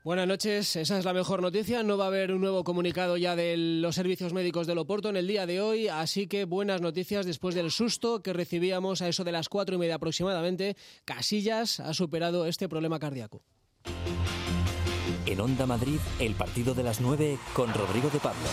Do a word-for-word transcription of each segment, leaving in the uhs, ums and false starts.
Buenas noches, esa es la mejor noticia. No va a haber un nuevo comunicado ya de los servicios médicos del Oporto en el día de hoy, así que buenas noticias después del susto que recibíamos a eso de las cuatro y media aproximadamente. Casillas ha superado este problema cardíaco. En Onda Madrid, el partido de las nueve con Rodrigo de Pablo.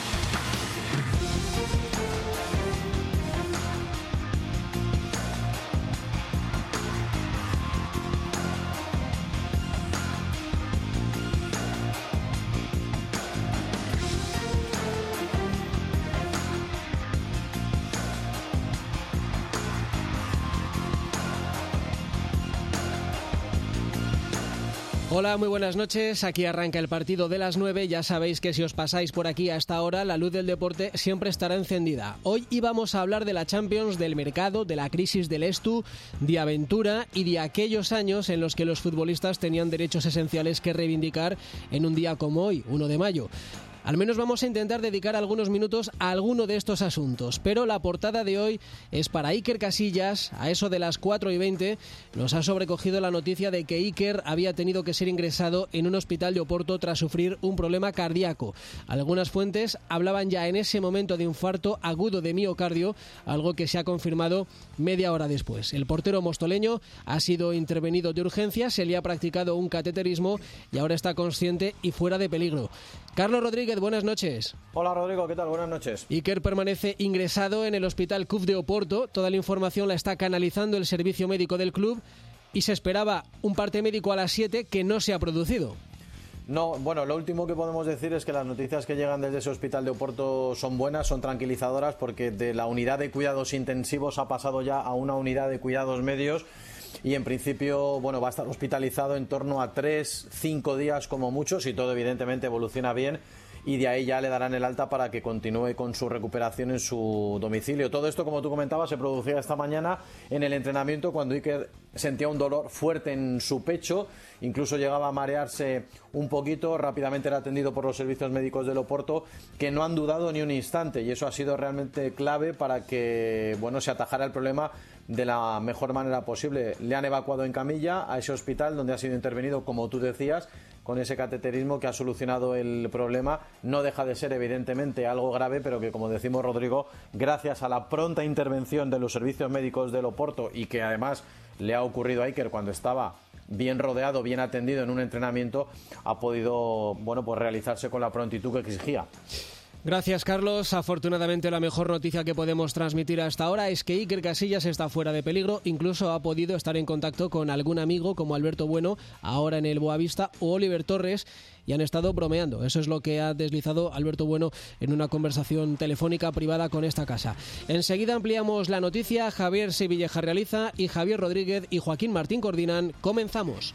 Hola, muy buenas noches. Aquí arranca el partido de las nueve. Ya sabéis que si os pasáis por aquí a esta hora, la luz del deporte siempre estará encendida. Hoy íbamos a hablar de la Champions, del mercado, de la crisis del Estu, de aventura y de aquellos años en los que los futbolistas tenían derechos esenciales que reivindicar en un día como hoy, uno de mayo. Al menos vamos a intentar dedicar algunos minutos a alguno de estos asuntos, pero la portada de hoy es para Iker Casillas. A eso de las cuatro y veinte nos ha sobrecogido la noticia de que Iker había tenido que ser ingresado en un hospital de Oporto tras sufrir un problema cardíaco. Algunas fuentes hablaban ya en ese momento de infarto agudo de miocardio, algo que se ha confirmado media hora después. El portero mostoleño ha sido intervenido de urgencia, se le ha practicado un cateterismo y ahora está consciente y fuera de peligro. Carlos Rodríguez, buenas noches. Hola Rodrigo, ¿qué tal? Buenas noches. Iker permanece ingresado en el Hospital C U F de Oporto. Toda la información la está canalizando el servicio médico del club y se esperaba un parte médico a las siete que no se ha producido. No, bueno, lo último que podemos decir es que las noticias que llegan desde ese hospital de Oporto son buenas, son tranquilizadoras, porque de la unidad de cuidados intensivos ha pasado ya a una unidad de cuidados medios y en principio, bueno, va a estar hospitalizado en torno a tres, cinco días como mucho, si todo evidentemente evoluciona bien, y de ahí ya le darán el alta para que continúe con su recuperación en su domicilio. Todo esto, como tú comentabas, se producía esta mañana en el entrenamiento cuando Iker sentía un dolor fuerte en su pecho, incluso llegaba a marearse un poquito. Rápidamente era atendido por los servicios médicos del Oporto, que no han dudado ni un instante, y eso ha sido realmente clave para que, bueno, se atajara el problema de la mejor manera posible. Le han evacuado en camilla a ese hospital donde ha sido intervenido, como tú decías, con ese cateterismo que ha solucionado el problema. No deja de ser evidentemente algo grave, pero que, como decimos Rodrigo, gracias a la pronta intervención de los servicios médicos del Oporto, y que además le ha ocurrido a Iker cuando estaba bien rodeado, bien atendido en un entrenamiento, ha podido, bueno, pues realizarse con la prontitud que exigía. Gracias, Carlos. Afortunadamente la mejor noticia que podemos transmitir hasta ahora es que Iker Casillas está fuera de peligro. Incluso ha podido estar en contacto con algún amigo como Alberto Bueno, ahora en el Boavista, o Oliver Torres, y han estado bromeando. Eso es lo que ha deslizado Alberto Bueno en una conversación telefónica privada con esta casa. Enseguida ampliamos la noticia. Javier Sevilleja realiza y Javier Rodríguez y Joaquín Martín coordinan. Comenzamos.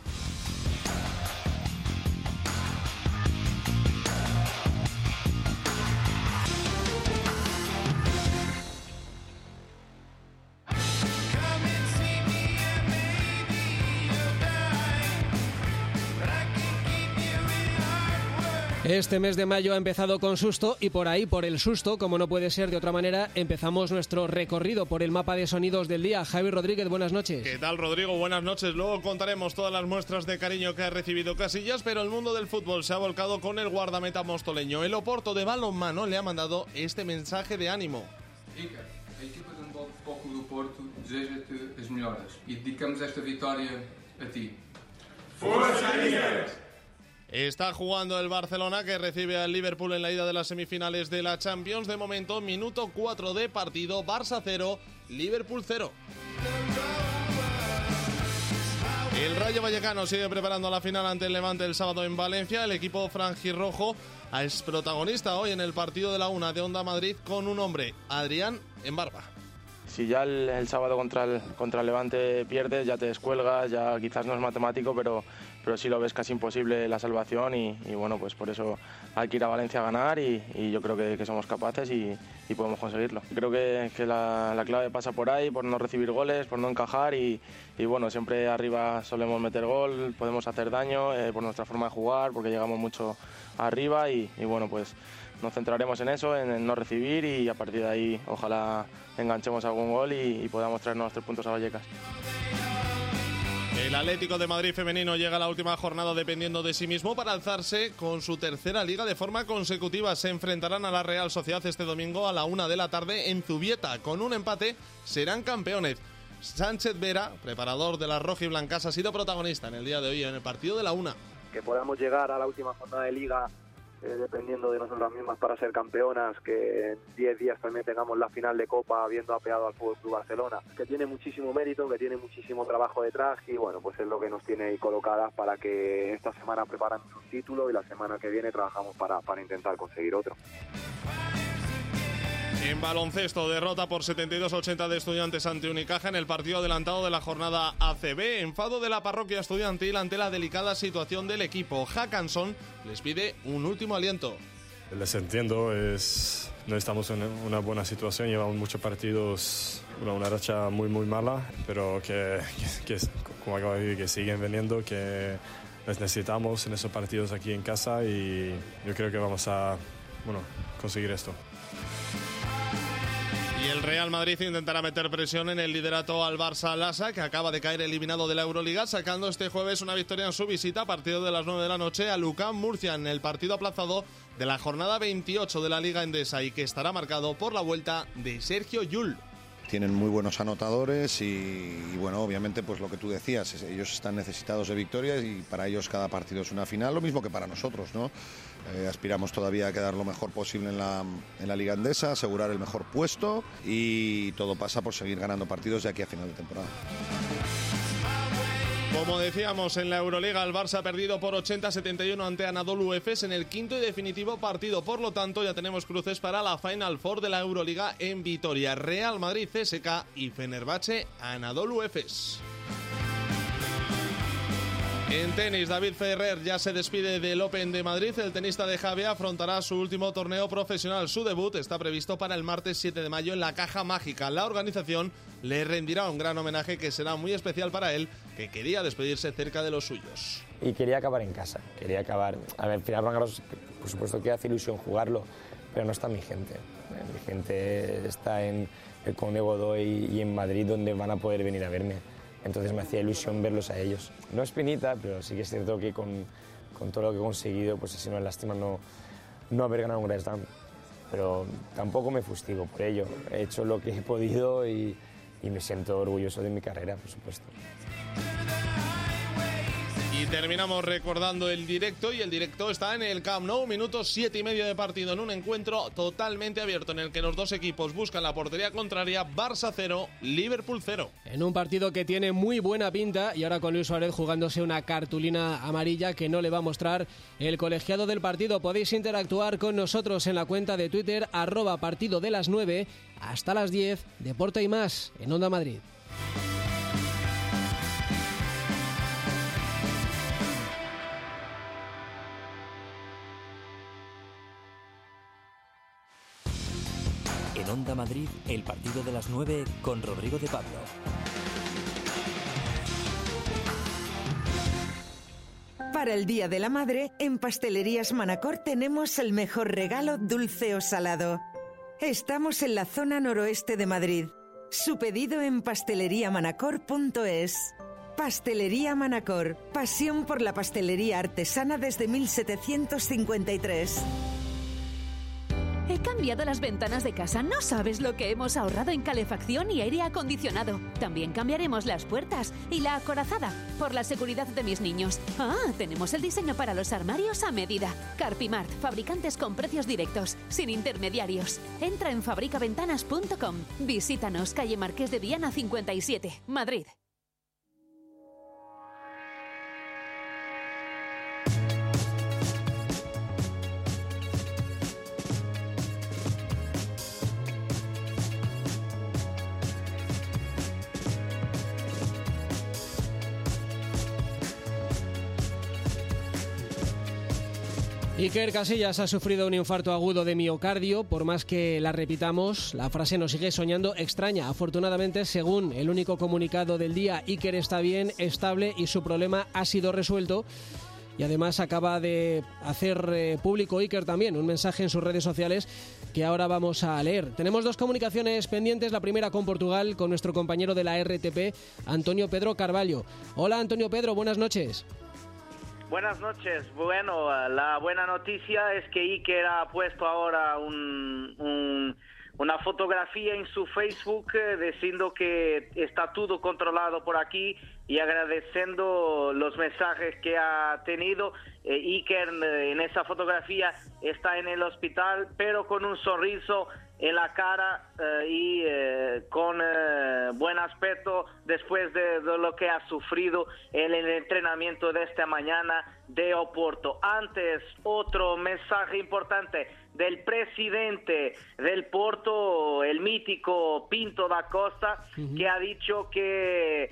Este mes de mayo ha empezado con susto y por ahí, por el susto, como no puede ser de otra manera, empezamos nuestro recorrido por el mapa de sonidos del día. Javier Rodríguez, buenas noches. ¿Qué tal, Rodrigo? Buenas noches. Luego contaremos todas las muestras de cariño que ha recibido Casillas, pero el mundo del fútbol se ha volcado con el guardameta mostoleño. El Oporto de balonmano le ha mandado este mensaje de ánimo. Iker, a equipa de um pouco do Porto deseja-te as melhoras e dedicamos esta vitória a ti. ¡Fuerza, Iker! Está jugando el Barcelona, que recibe al Liverpool en la ida de las semifinales de la Champions. De momento, minuto cuatro de partido, Barça cero, Liverpool cero. El Rayo Vallecano sigue preparando la final ante el Levante el sábado en Valencia. El equipo franjirrojo es protagonista hoy en el partido de la una de Onda Madrid con un hombre, Adrián Embarba. Si ya el, el sábado contra el, contra el Levante pierdes, ya te descuelgas, ya quizás no es matemático, pero, pero sí lo ves casi imposible la salvación y, y bueno, pues por eso hay que ir a Valencia a ganar y, y yo creo que, que somos capaces y, y podemos conseguirlo. Creo que, que la, la clave pasa por ahí, por no recibir goles, por no encajar y, y bueno, siempre arriba solemos meter gol, podemos hacer daño eh, por nuestra forma de jugar, porque llegamos mucho arriba y, y bueno, pues nos centraremos en eso, en, en no recibir y a partir de ahí ojalá enganchemos algún gol y, y podamos traernos los tres puntos a Vallecas. El El Atlético de Madrid femenino llega a la última jornada dependiendo de sí mismo para alzarse con su tercera liga de forma consecutiva. Se enfrentarán a la Real Sociedad este domingo a la una de la tarde en Zubieta. Con un empate serán campeones. Sánchez Vera, preparador de las rojiblancas, ha sido protagonista en el día de hoy en el partido de la una. Que podamos llegar a la última jornada de liga eh, dependiendo de nosotras mismas para ser campeonas, que en diez días también tengamos la final de Copa habiendo apeado al F C Barcelona, que tiene muchísimo mérito, que tiene muchísimo trabajo detrás y bueno, pues es lo que nos tiene ahí colocadas para que esta semana preparamos un título y la semana que viene trabajamos para, para intentar conseguir otro. En baloncesto, derrota por setenta y dos a ochenta de Estudiantes ante Unicaja en el partido adelantado de la jornada A C B. Enfado de la parroquia estudiantil ante la delicada situación del equipo. Hackanson les pide un último aliento. Les entiendo, es, no estamos en una buena situación, llevamos muchos partidos, una, una racha muy muy mala, pero que, que, que, como acabo de decir, que siguen viniendo, que les necesitamos en esos partidos aquí en casa y yo creo que vamos a bueno, conseguir esto. Y el Real Madrid intentará meter presión en el liderato al Barça Lassa, que acaba de caer eliminado de la Euroliga, sacando este jueves una victoria en su visita a partir de las nueve de la noche a Lucán Murcia en el partido aplazado de la jornada veintiocho de la Liga Endesa y que estará marcado por la vuelta de Sergio Llull. Tienen muy buenos anotadores y, y bueno, obviamente pues lo que tú decías, ellos están necesitados de victorias y para ellos cada partido es una final, lo mismo que para nosotros, ¿no? Eh, aspiramos todavía a quedar lo mejor posible en la, en la Liga Endesa, asegurar el mejor puesto y todo pasa por seguir ganando partidos de aquí a final de temporada. Como decíamos, en la Euroliga el Barça ha perdido por ochenta a setenta y uno ante Anadolu Efes en el quinto y definitivo partido. Por lo tanto, ya tenemos cruces para la Final Four de la Euroliga en Vitoria. Real Madrid C S K y Fenerbahce Anadolu Efes. En tenis, David Ferrer ya se despide del Open de Madrid. El tenista de Javea afrontará su último torneo profesional. Su debut está previsto para el martes siete de mayo en la Caja Mágica. La organización le rendirá un gran homenaje que será muy especial para él, que quería despedirse cerca de los suyos. Y quería acabar en casa, quería acabar... A ver, al final Roland Garros, por supuesto que hace ilusión jugarlo, pero no está mi gente. Mi gente está en el Conde Godoy y en Madrid, donde van a poder venir a verme. Entonces me hacía ilusión verlos a ellos. No es penita, pero sí que es cierto que con, con todo lo que he conseguido, pues así no es lástima no, no haber ganado un Grand Slam. Pero tampoco me fustigo por ello. He hecho lo que he podido y, y me siento orgulloso de mi carrera, por supuesto. Y terminamos recordando el directo, y el directo está en el Camp Nou, minutos siete y medio de partido en un encuentro totalmente abierto en el que los dos equipos buscan la portería contraria. Barça cero, Liverpool cero. En un partido que tiene muy buena pinta y ahora con Luis Suárez jugándose una cartulina amarilla que no le va a mostrar el colegiado del partido. Podéis interactuar con nosotros en la cuenta de Twitter, arroba partido de las nueve, hasta las diez, Deporte y más en Onda Madrid. En Onda Madrid, el partido de las nueve con Rodrigo de Pablo. Para el Día de la Madre, en Pastelerías Manacor tenemos el mejor regalo dulce o salado. Estamos en la zona noroeste de Madrid. Su pedido en pastelería manacor punto es. Pastelería Manacor, pasión por la pastelería artesana desde mil setecientos cincuenta y tres. He cambiado las ventanas de casa. No sabes lo que hemos ahorrado en calefacción y aire acondicionado. También cambiaremos las puertas y la acorazada por la seguridad de mis niños. Ah, tenemos el diseño para los armarios a medida. Carpimart, fabricantes con precios directos, sin intermediarios. Entra en fabrica ventanas punto com. Visítanos, calle Marqués de Viana cincuenta y siete, Madrid. Iker Casillas ha sufrido un infarto agudo de miocardio. Por más que la repitamos, la frase nos sigue soñando extraña. Afortunadamente, según el único comunicado del día, Iker está bien, estable y su problema ha sido resuelto. Y además acaba de hacer eh, público Iker también un mensaje en sus redes sociales que ahora vamos a leer. Tenemos dos comunicaciones pendientes, la primera con Portugal, con nuestro compañero de la R T P, Antonio Pedro Carvalho. Hola Antonio Pedro, buenas noches. Buenas noches. Bueno, la buena noticia es que Iker ha puesto ahora un, un, una fotografía en su Facebook eh, diciendo que está todo controlado por aquí y agradeciendo los mensajes que ha tenido. Eh, Iker eh, en esa fotografía está en el hospital, pero con un sonriso en la cara eh, y eh, con eh, buen aspecto después de, de lo que ha sufrido en el entrenamiento de esta mañana de Oporto. Antes, otro mensaje importante del presidente del Porto, el mítico Pinto da Costa, uh-huh. que ha dicho que,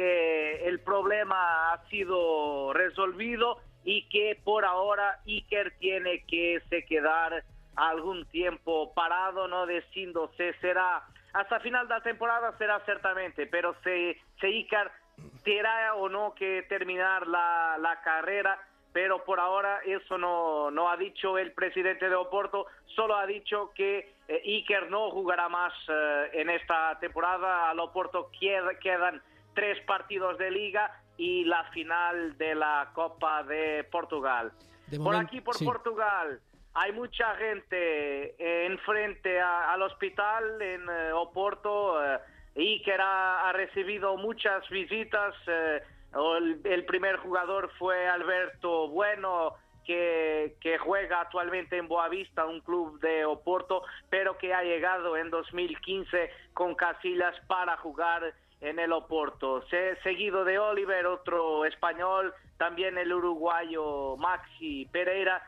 que el problema ha sido resolvido y que por ahora Iker tiene que se quedar algún tiempo parado, no diciendo si será hasta final de la temporada, será certamente, pero si, si Iker tendrá o no que terminar la, la carrera, pero por ahora eso no, no ha dicho el presidente de Oporto, solo ha dicho que eh, Iker no jugará más eh, en esta temporada. Al Oporto qued, quedan tres partidos de liga y la final de la Copa de Portugal. De por momento, aquí, por sí. Portugal, hay mucha gente eh, enfrente a, al hospital en eh, Oporto. Eh, Iker ha, ha recibido muchas visitas. Eh, el, el primer jugador fue Alberto Bueno, que, que juega actualmente en Boavista, un club de Oporto, pero que ha llegado en dos mil quince con Casillas para jugar en el Oporto. Se, seguido de Oliver, otro español, también el uruguayo Maxi Pereira,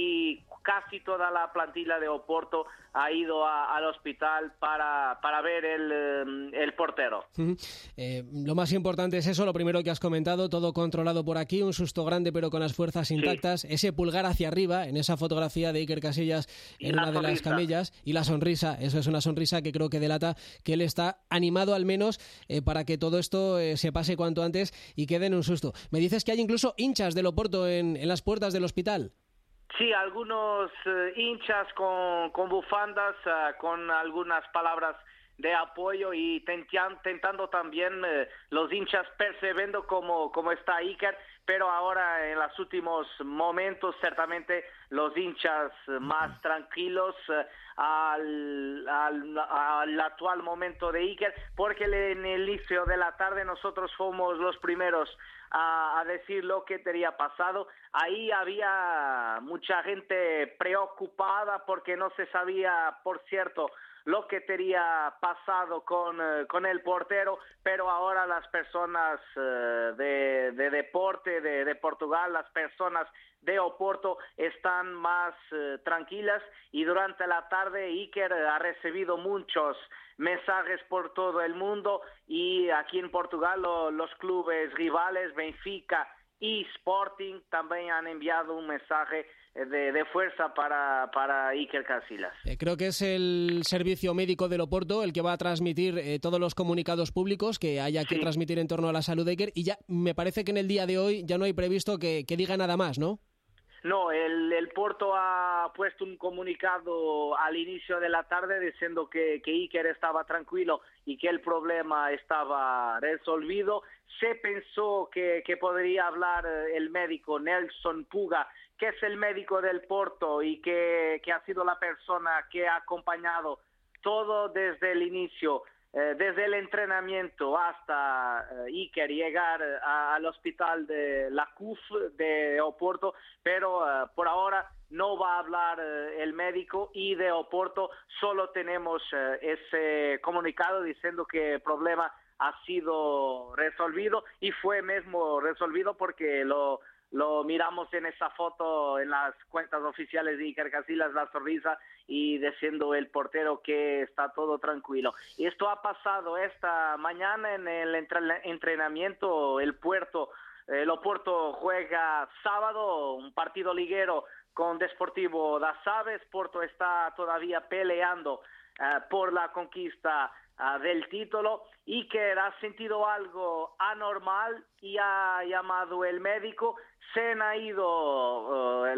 y casi toda la plantilla de Oporto ha ido a, al hospital para, para ver el, el portero. Uh-huh. Eh, lo más importante es eso, lo primero que has comentado, todo controlado por aquí, un susto grande pero con las fuerzas intactas, sí. Ese pulgar hacia arriba en esa fotografía de Iker Casillas en una sonrisa de las camellas, y la sonrisa, eso es una sonrisa que creo que delata que él está animado al menos eh, para que todo esto eh, se pase cuanto antes y quede en un susto. Me dices que hay incluso hinchas del Oporto en, en las puertas del hospital. Sí, algunos uh, hinchas con, con bufandas, uh, con algunas palabras de apoyo y tentan, tentando también uh, los hinchas percibiendo cómo, cómo está Iker, pero ahora en los últimos momentos certamente los hinchas uh, más tranquilos uh, al, al, al actual momento de Iker, porque en el inicio de la tarde nosotros fuimos los primeros A, a decir lo que tenía pasado. Ahí había mucha gente preocupada porque no se sabía, por cierto, lo que tenía pasado con, uh, con el portero, pero ahora las personas uh, de, de deporte de, de Portugal, las personas de Oporto están más uh, tranquilas, y durante la tarde Iker ha recibido muchos mensajes por todo el mundo, y aquí en Portugal lo, los clubes rivales, Benfica y Sporting, también han enviado un mensaje de, de fuerza para, para Iker Casillas. Eh, creo que es el servicio médico del Oporto el que va a transmitir eh, todos los comunicados públicos que haya que sí. transmitir en torno a la salud de Iker, y ya me parece que en el día de hoy ya no hay previsto que, que diga nada más, ¿no? No, el, el Porto ha puesto un comunicado al inicio de la tarde diciendo que, que Iker estaba tranquilo y que el problema estaba resolvido. Se pensó que, que podría hablar el médico Nelson Puga, que es el médico del Porto y que, que ha sido la persona que ha acompañado todo desde el inicio, eh, desde el entrenamiento hasta eh, Iker llegar a, al hospital de la C U F de Oporto, pero eh, por ahora no va a hablar eh, el médico, y de Oporto solo tenemos eh, ese comunicado diciendo que el problema ha sido resolvido, y fue mismo resolvido porque lo Lo miramos en esa foto en las cuentas oficiales de Iker Casillas, la sonrisa, y diciendo el portero que está todo tranquilo. Y esto ha pasado esta mañana en el entrenamiento. El Puerto, el Oporto juega sábado un partido liguero con Desportivo das Aves. Porto está todavía peleando uh, por la conquista Uh, del título. Iker ha sentido algo anormal y ha llamado el médico. Se han ido uh, lo, lo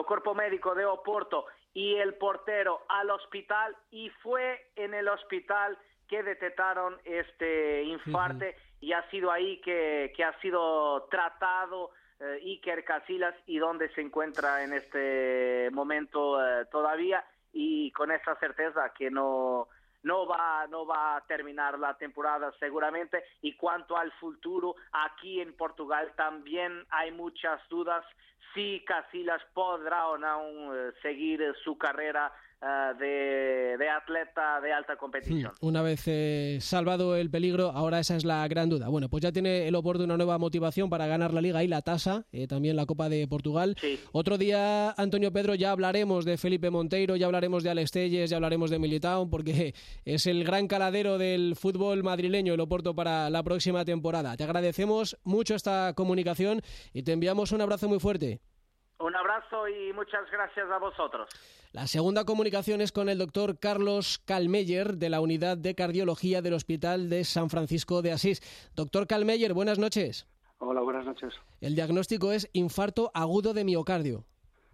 el cuerpo médico de Oporto y el portero al hospital, y fue en el hospital que detectaron este infarto, uh-huh. y ha sido ahí que, que ha sido tratado eh, Iker Casillas, y donde se encuentra en este momento eh, todavía, y con esa certeza que no... No va, no va a terminar la temporada seguramente. Y cuanto al futuro, aquí en Portugal también hay muchas dudas si Casillas podrá o no uh, seguir su carrera uh, de, de atleta de alta competición. Hmm. Una vez eh, salvado el peligro, ahora esa es la gran duda. Bueno, pues ya tiene el Oporto una nueva motivación para ganar la Liga y la tasa, eh, también la Copa de Portugal. Sí. Otro día, Antonio Pedro, ya hablaremos de Felipe Monteiro, ya hablaremos de Alex Telles, ya hablaremos de Militao, porque es el gran caladero del fútbol madrileño el Oporto para la próxima temporada. Te agradecemos mucho esta comunicación y te enviamos un abrazo muy fuerte. Un abrazo y muchas gracias a vosotros. La segunda comunicación es con el doctor Carlos Kalmeyer, de la Unidad de Cardiología del Hospital de San Francisco de Asís. Doctor Kalmeyer, buenas noches. Hola, buenas noches. El diagnóstico es infarto agudo de miocardio.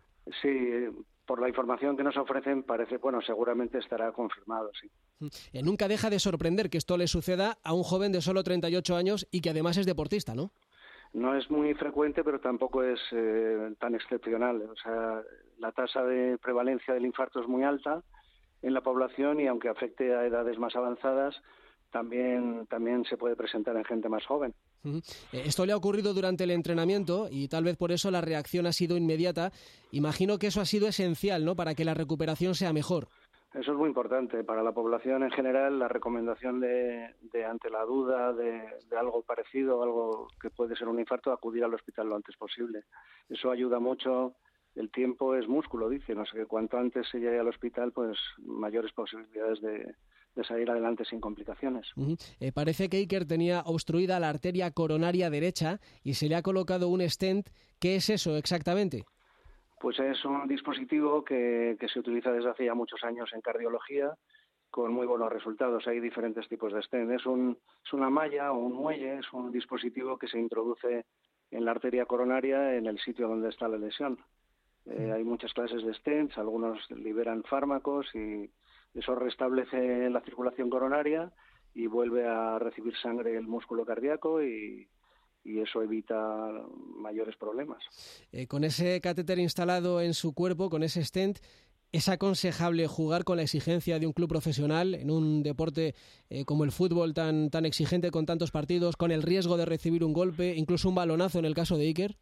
Sí, por la información que nos ofrecen parece, bueno, seguramente estará confirmado, sí. Eh, nunca deja de sorprender que esto le suceda a un joven de solo treinta y ocho años y que además es deportista, ¿no? No es muy frecuente, pero tampoco es eh, tan excepcional. O sea, la tasa de prevalencia del infarto es muy alta en la población, y aunque afecte a edades más avanzadas, también, también se puede presentar en gente más joven. Uh-huh. Esto le ha ocurrido durante el entrenamiento y tal vez por eso la reacción ha sido inmediata. Imagino que eso ha sido esencial, ¿no?, para que la recuperación sea mejor. Eso es muy importante. Para la población en general, la recomendación de, de ante la duda de, de algo parecido, algo que puede ser un infarto, acudir al hospital lo antes posible. Eso ayuda mucho. El tiempo es músculo, dicen. O sea que cuanto antes se llegue al hospital, pues mayores posibilidades de, de salir adelante sin complicaciones. Uh-huh. Eh, parece que Iker tenía obstruida la arteria coronaria derecha y se le ha colocado un stent. ¿Qué es eso exactamente? Pues es un dispositivo que, que se utiliza desde hace ya muchos años en cardiología, con muy buenos resultados. Hay diferentes tipos de stent. Es, un, es una malla o un muelle, es un dispositivo que se introduce en la arteria coronaria, en el sitio donde está la lesión. Eh, hay muchas clases de stents, algunos liberan fármacos y eso restablece la circulación coronaria y vuelve a recibir sangre el músculo cardíaco y... y eso evita mayores problemas. Eh, con ese catéter instalado en su cuerpo, con ese stent, ¿es aconsejable jugar con la exigencia de un club profesional en un deporte eh, como el fútbol tan, tan exigente, con tantos partidos, con el riesgo de recibir un golpe, incluso un balonazo en el caso de Iker?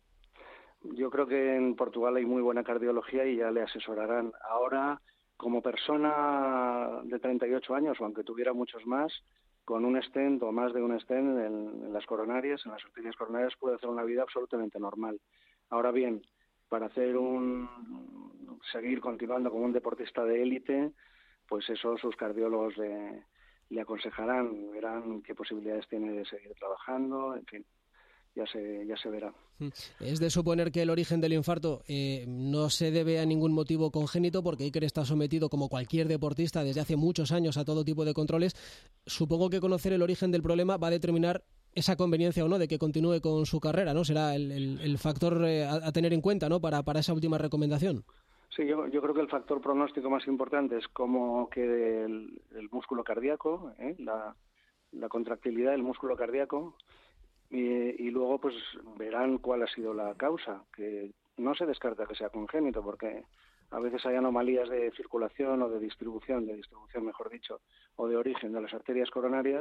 Yo creo que en Portugal hay muy buena cardiología y ya le asesorarán. Ahora, como persona de treinta y ocho años, o aunque tuviera muchos más, con un stent o más de un stent en, en las coronarias, en las arterias coronarias, puede hacer una vida absolutamente normal. Ahora bien, para hacer un seguir continuando como un deportista de élite, pues eso sus cardiólogos le, le aconsejarán, verán qué posibilidades tiene de seguir trabajando, en fin, ya se, ya se verá. Es de suponer que el origen del infarto eh, no se debe a ningún motivo congénito, porque Iker está sometido, como cualquier deportista, desde hace muchos años a todo tipo de controles. Supongo que conocer el origen del problema va a determinar esa conveniencia o no de que continúe con su carrera, ¿no? Será el, el, el factor eh, a, a tener en cuenta, ¿no?, para, para esa última recomendación. Sí, yo, yo creo que el factor pronóstico más importante es cómo quede el, el músculo cardíaco, ¿eh? la, la contractilidad del músculo cardíaco. Y, y luego pues verán cuál ha sido la causa, que no se descarta que sea congénito, porque a veces hay anomalías de circulación o de distribución, de distribución mejor dicho, o de origen de las arterias coronarias,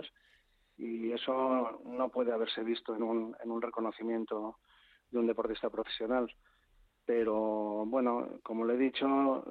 y eso no puede haberse visto en un, en un reconocimiento de un deportista profesional. Pero bueno, como le he dicho,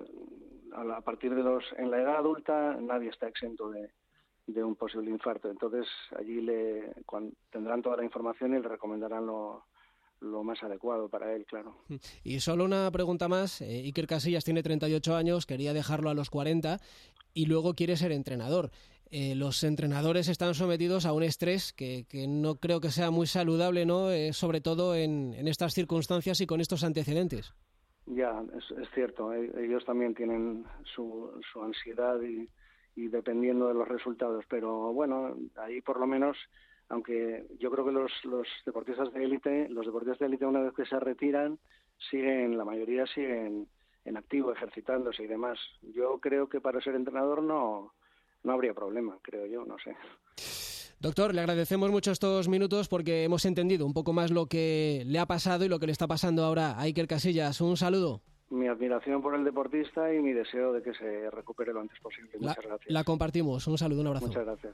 a partir de los en la edad adulta nadie está exento de de un posible infarto. Entonces allí le cuando, tendrán toda la información y le recomendarán lo, lo más adecuado para él, claro. Y solo una pregunta más. eh, Iker Casillas tiene treinta y ocho años, quería dejarlo a los cuarenta y luego quiere ser entrenador. Eh, los entrenadores están sometidos a un estrés que, que no creo que sea muy saludable, ¿no? Eh, sobre todo en, en estas circunstancias y con estos antecedentes. Ya, es, es cierto. Ellos también tienen su, su ansiedad y y dependiendo de los resultados, pero bueno, ahí por lo menos, aunque yo creo que los, los deportistas de élite, los deportistas de élite una vez que se retiran, siguen, la mayoría siguen en activo, ejercitándose y demás. Yo creo que para ser entrenador no, no habría problema, creo yo, no sé. Doctor, le agradecemos mucho estos minutos porque hemos entendido un poco más lo que le ha pasado y lo que le está pasando ahora a Iker Casillas. Un saludo. Mi admiración por el deportista y mi deseo de que se recupere lo antes posible. La, Muchas gracias. La compartimos. Un saludo, un abrazo. Muchas gracias.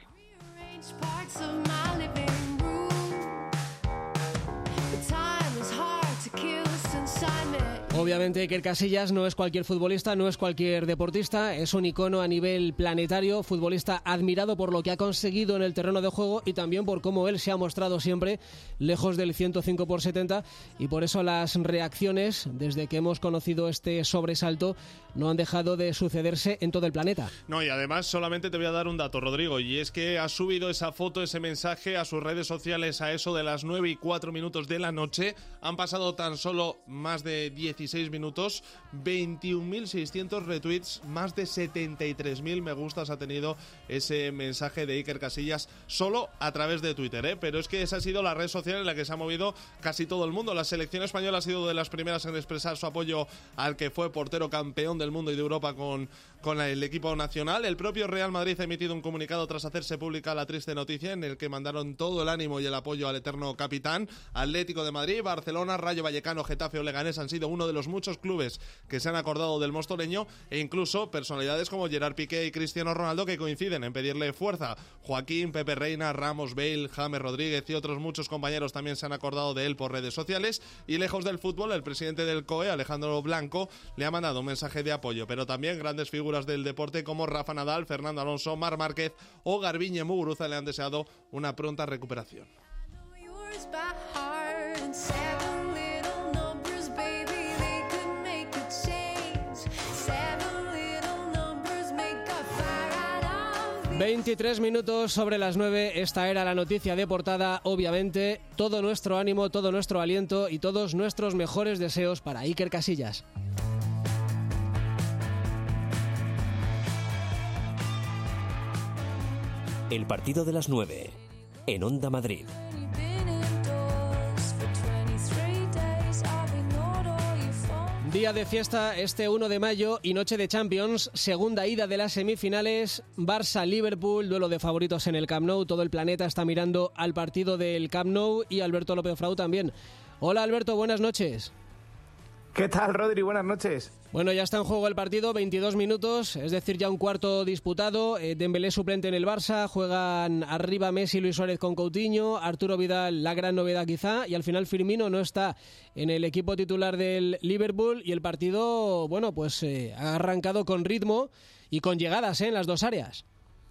Obviamente Iker Casillas no es cualquier futbolista, no es cualquier deportista, es un icono a nivel planetario, futbolista admirado por lo que ha conseguido en el terreno de juego y también por cómo él se ha mostrado siempre lejos del ciento cinco por setenta, y por eso las reacciones desde que hemos conocido este sobresalto no han dejado de sucederse en todo el planeta. No, y además solamente te voy a dar un dato, Rodrigo, y es que ha subido esa foto, ese mensaje a sus redes sociales a eso de las nueve y cuatro minutos de la noche. Han pasado tan solo más de dieciséis minutos, veintiún mil seiscientos retweets, más de setenta y tres mil me gustas ha tenido ese mensaje de Iker Casillas solo a través de Twitter, ¿eh? Pero es que esa ha sido la red social en la que se ha movido casi todo el mundo. La selección española ha sido de las primeras en expresar su apoyo al que fue portero campeón del mundo y de Europa con, con el equipo nacional. El propio Real Madrid ha emitido un comunicado tras hacerse pública la triste noticia en el que mandaron todo el ánimo y el apoyo al eterno capitán. Atlético de Madrid, Barcelona, Rayo Vallecano, Getafe o Leganés han sido uno de los muchos clubes que se han acordado del mostoleño, e incluso personalidades como Gerard Piqué y Cristiano Ronaldo que coinciden en pedirle fuerza. Joaquín, Pepe Reina, Ramos, Bale, James Rodríguez y otros muchos compañeros también se han acordado de él por redes sociales. Y lejos del fútbol, el presidente del C O E, Alejandro Blanco, le ha mandado un mensaje de apoyo, pero también grandes figuras del deporte como Rafa Nadal, Fernando Alonso, Marc Márquez o Garbiñe Muguruza le han deseado una pronta recuperación. veintitrés minutos sobre las nueve, esta era la noticia de portada. Obviamente, todo nuestro ánimo, todo nuestro aliento y todos nuestros mejores deseos para Iker Casillas. El partido de las nueve, en Onda Madrid. Día de fiesta este uno de mayo y noche de Champions, segunda ida de las semifinales, Barça-Liverpool, duelo de favoritos en el Camp Nou. Todo el planeta está mirando al partido del Camp Nou y Alberto López Frau también. Hola Alberto, buenas noches. ¿Qué tal, Rodri? Buenas noches. Bueno, ya está en juego el partido, veintidós minutos, es decir, ya un cuarto disputado. Eh, Dembélé suplente en el Barça, juegan arriba Messi, Luis Suárez con Coutinho, Arturo Vidal, la gran novedad quizá, y al final Firmino no está en el equipo titular del Liverpool y el partido, bueno, pues eh, ha arrancado con ritmo y con llegadas eh, en las dos áreas.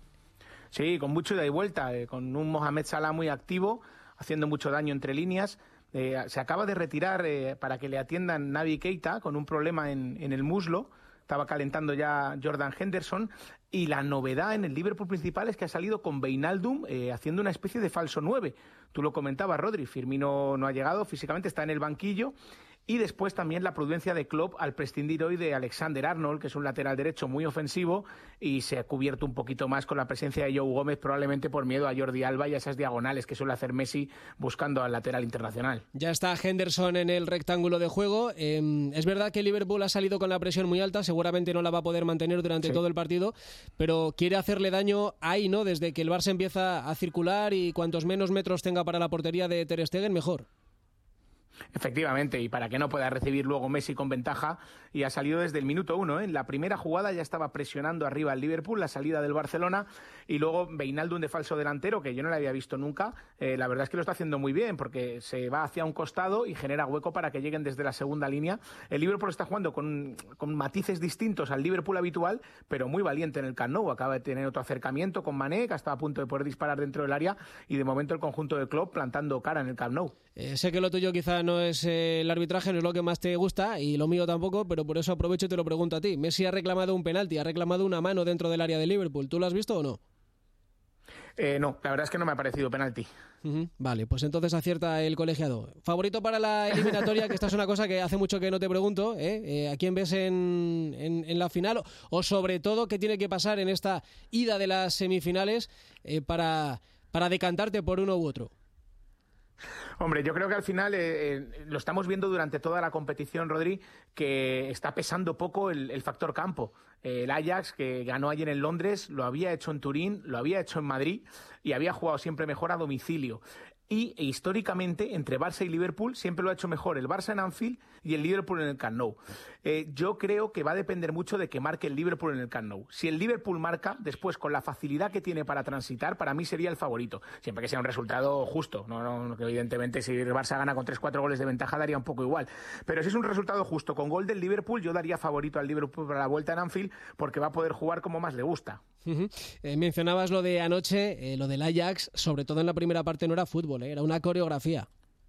Sí, con mucho ida y vuelta, eh, con un Mohamed Salah muy activo, haciendo mucho daño entre líneas. Eh, se acaba de retirar eh, para que le atiendan Naby Keita con un problema en, en el muslo. Estaba calentando ya Jordan Henderson. Y la novedad en el Liverpool principal es que ha salido con Wijnaldum eh, haciendo una especie de falso nueve. Tú lo comentabas, Rodri, Firmino no ha llegado, físicamente está en el banquillo. Y después también la prudencia de Klopp al prescindir hoy de Alexander-Arnold, que es un lateral derecho muy ofensivo, y se ha cubierto un poquito más con la presencia de Joe Gómez, probablemente por miedo a Jordi Alba y a esas diagonales que suele hacer Messi buscando al lateral internacional. Ya está Henderson en el rectángulo de juego. Eh, es verdad que Liverpool ha salido con la presión muy alta, seguramente no la va a poder mantener durante sí. todo el partido, pero quiere hacerle daño ahí, ¿no? Desde que el Barça empieza a circular y cuantos menos metros tenga para la portería de Ter Stegen, mejor. Efectivamente, y para que no pueda recibir luego Messi con ventaja, y ha salido desde el minuto uno, ¿eh? En la primera jugada ya estaba presionando arriba al Liverpool, la salida del Barcelona, y luego Wijnaldum de falso delantero, que yo no le había visto nunca. Eh, la verdad es que lo está haciendo muy bien, porque se va hacia un costado y genera hueco para que lleguen desde la segunda línea. El Liverpool está jugando con, con matices distintos al Liverpool habitual, pero muy valiente en el Camp Nou. Acaba de tener otro acercamiento con Mané, que estaba a punto de poder disparar dentro del área, y de momento el conjunto de Klopp plantando cara en el Camp Nou. Eh, sé que lo tuyo quizá no es eh, el arbitraje, no es lo que más te gusta, y lo mío tampoco, pero por eso aprovecho y te lo pregunto a ti. Messi ha reclamado un penalti, ha reclamado una mano dentro del área de Liverpool. ¿Tú lo has visto o no? Eh, no, la verdad es que no me ha parecido penalti. Uh-huh. Vale, pues entonces acierta el colegiado. ¿Favorito para la eliminatoria? Que esta es una cosa que hace mucho que no te pregunto, ¿eh? Eh, ¿a quién ves en, en, en la final? O, o sobre todo, ¿qué tiene que pasar en esta ida de las semifinales eh, para, para decantarte por uno u otro? Hombre, yo creo que al final eh, eh, lo estamos viendo durante toda la competición, Rodri, que está pesando poco el, el factor campo. Eh, el Ajax, que ganó ayer en Londres, lo había hecho en Turín, lo había hecho en Madrid y había jugado siempre mejor a domicilio. Y e, históricamente, entre Barça y Liverpool, siempre lo ha hecho mejor el Barça en Anfield y el Liverpool en el Camp Nou. Eh, yo creo que va a depender mucho de que marque el Liverpool en el Camp Nou. Si el Liverpool marca, después, con la facilidad que tiene para transitar, para mí sería el favorito. Siempre que sea un resultado justo. No, no, que evidentemente, si el Barça gana con tres cuatro goles de ventaja, daría un poco igual. Pero si es un resultado justo, con gol del Liverpool, yo daría favorito al Liverpool para la vuelta en Anfield, porque va a poder jugar como más le gusta. Uh-huh. Eh, mencionabas lo de anoche, eh, lo del Ajax, sobre todo en la primera parte no era fútbol, eh, era una coreografía.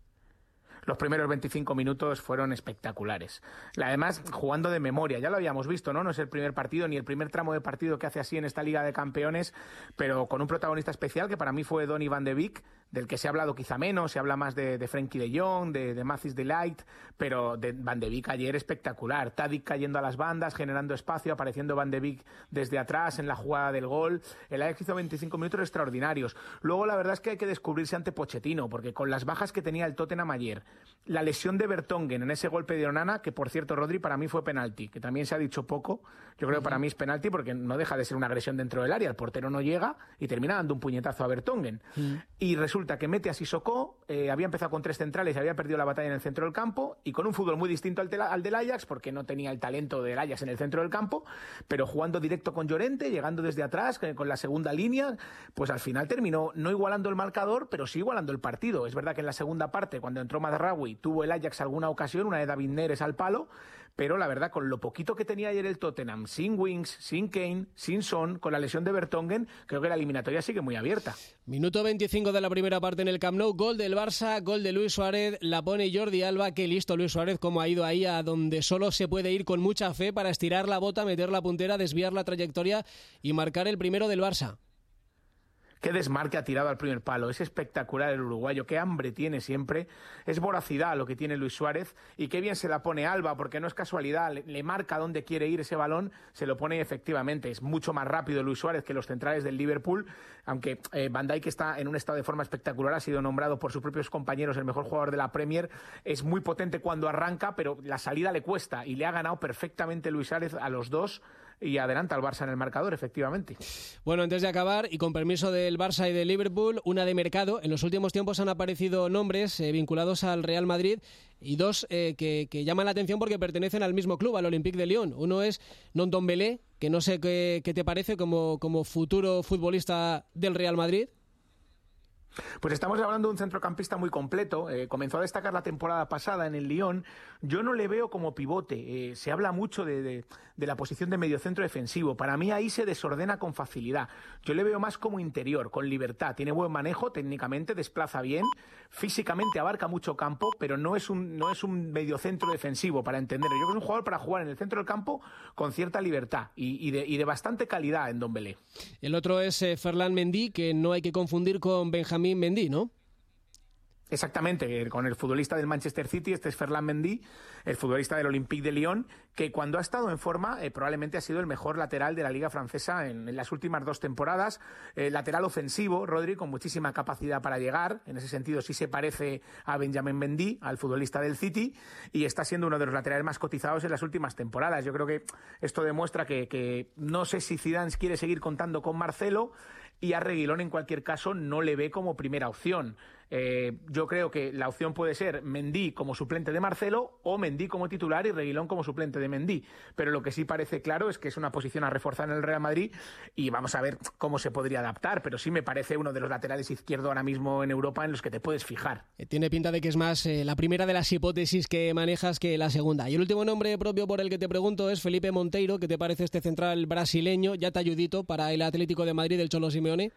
Los primeros veinticinco minutos fueron espectaculares. Además, jugando de memoria, ya lo habíamos visto, ¿no? No es el primer partido ni el primer tramo de partido que hace así en esta Liga de Campeones, pero con un protagonista especial que para mí fue Donny van de Beek, del que se ha hablado quizá menos, se habla más de, de Frenkie de Jong, de, de Matthijs de Ligt, pero de Van de Beek ayer espectacular. Tadic cayendo a las bandas, generando espacio, apareciendo Van de Beek desde atrás en la jugada del gol. El Ajax hizo veinticinco minutos extraordinarios. Luego la verdad es que hay que descubrirse ante Pochettino, porque con las bajas que tenía el Tottenham ayer, la lesión de Vertonghen en ese golpe de Onana, que por cierto, Rodri, para mí fue penalti, que también se ha dicho poco. Yo creo que para mí es penalti porque no deja de ser una agresión dentro del área. El portero no llega y termina dando un puñetazo a Vertonghen. Mm. Y resulta que mete a Sissoko, eh, había empezado con tres centrales y había perdido la batalla en el centro del campo, y con un fútbol muy distinto al, tela, al del Ajax, porque no tenía el talento del Ajax en el centro del campo, pero jugando directo con Llorente, llegando desde atrás, con la segunda línea, pues al final terminó no igualando el marcador, pero sí igualando el partido. Es verdad que en la segunda parte, cuando entró Mazraoui, tuvo el Ajax alguna ocasión, una de David Neres al palo, pero la verdad, con lo poquito que tenía ayer el Tottenham, sin Winks, sin Kane, sin Son, con la lesión de Vertonghen, creo que la eliminatoria sigue muy abierta. Minuto veinticinco de la primera parte en el Camp Nou, gol del Barça, gol de Luis Suárez, la pone Jordi Alba. Qué listo Luis Suárez, cómo ha ido ahí a donde solo se puede ir con mucha fe para estirar la bota, meter la puntera, desviar la trayectoria y marcar el primero del Barça. Qué desmarque ha tirado al primer palo. Es espectacular el uruguayo. Qué hambre tiene siempre. Es voracidad lo que tiene Luis Suárez. Y qué bien se la pone Alba, porque no es casualidad. Le, le marca dónde quiere ir ese balón. Se lo pone efectivamente. Es mucho más rápido Luis Suárez que los centrales del Liverpool. Aunque eh, Van Dijk está en un estado de forma espectacular. Ha sido nombrado por sus propios compañeros el mejor jugador de la Premier. Es muy potente cuando arranca, pero la salida le cuesta. Y le ha ganado perfectamente Luis Suárez a los dos. Y adelanta al Barça en el marcador, efectivamente. Bueno, antes de acabar, y con permiso del Barça y del Liverpool, una de mercado. En los últimos tiempos han aparecido nombres eh, vinculados al Real Madrid y dos eh, que, que llaman la atención porque pertenecen al mismo club, al Olympique de Lyon. Uno es Ndombele, que no sé qué, qué te parece como, como futuro futbolista del Real Madrid. Pues estamos hablando de un centrocampista muy completo. Eh, comenzó a destacar la temporada pasada en el Lyon. Yo no le veo como pivote. Eh, se habla mucho de, de, de la posición de mediocentro defensivo. Para mí ahí se desordena con facilidad. Yo le veo más como interior, con libertad. Tiene buen manejo, técnicamente desplaza bien, físicamente abarca mucho campo, pero no es un, no es un mediocentro defensivo, para entenderlo. Yo creo que es un jugador para jugar en el centro del campo con cierta libertad y, y, de, y de bastante calidad en Ndombele. El otro es eh, Ferland Mendy, que no hay que confundir con Benjamín Mendy, ¿no? Exactamente, con el futbolista del Manchester City. Este es Ferland Mendy, el futbolista del Olympique de Lyon, que cuando ha estado en forma eh, probablemente ha sido el mejor lateral de la Liga Francesa en, en las últimas dos temporadas. Eh, lateral ofensivo, Rodri, con muchísima capacidad para llegar. En ese sentido sí se parece a Benjamin Mendy, al futbolista del City, y está siendo uno de los laterales más cotizados en las últimas temporadas. Yo creo que esto demuestra que, que no sé si Zidane quiere seguir contando con Marcelo, y a Reguilón en cualquier caso no le ve como primera opción. Eh, yo creo que la opción puede ser Mendy como suplente de Marcelo o Mendy como titular y Reguilón como suplente de Mendy. Pero lo que sí parece claro es que es una posición a reforzar en el Real Madrid y vamos a ver cómo se podría adaptar. Pero sí me parece uno de los laterales izquierdo ahora mismo en Europa en los que te puedes fijar. Tiene pinta de que es más eh, la primera de las hipótesis que manejas que la segunda. Y el último nombre propio por el que te pregunto es Felipe Monteiro. ¿Qué te parece este central brasileño, ya talludito, para el Atlético de Madrid del Cholo Simeone?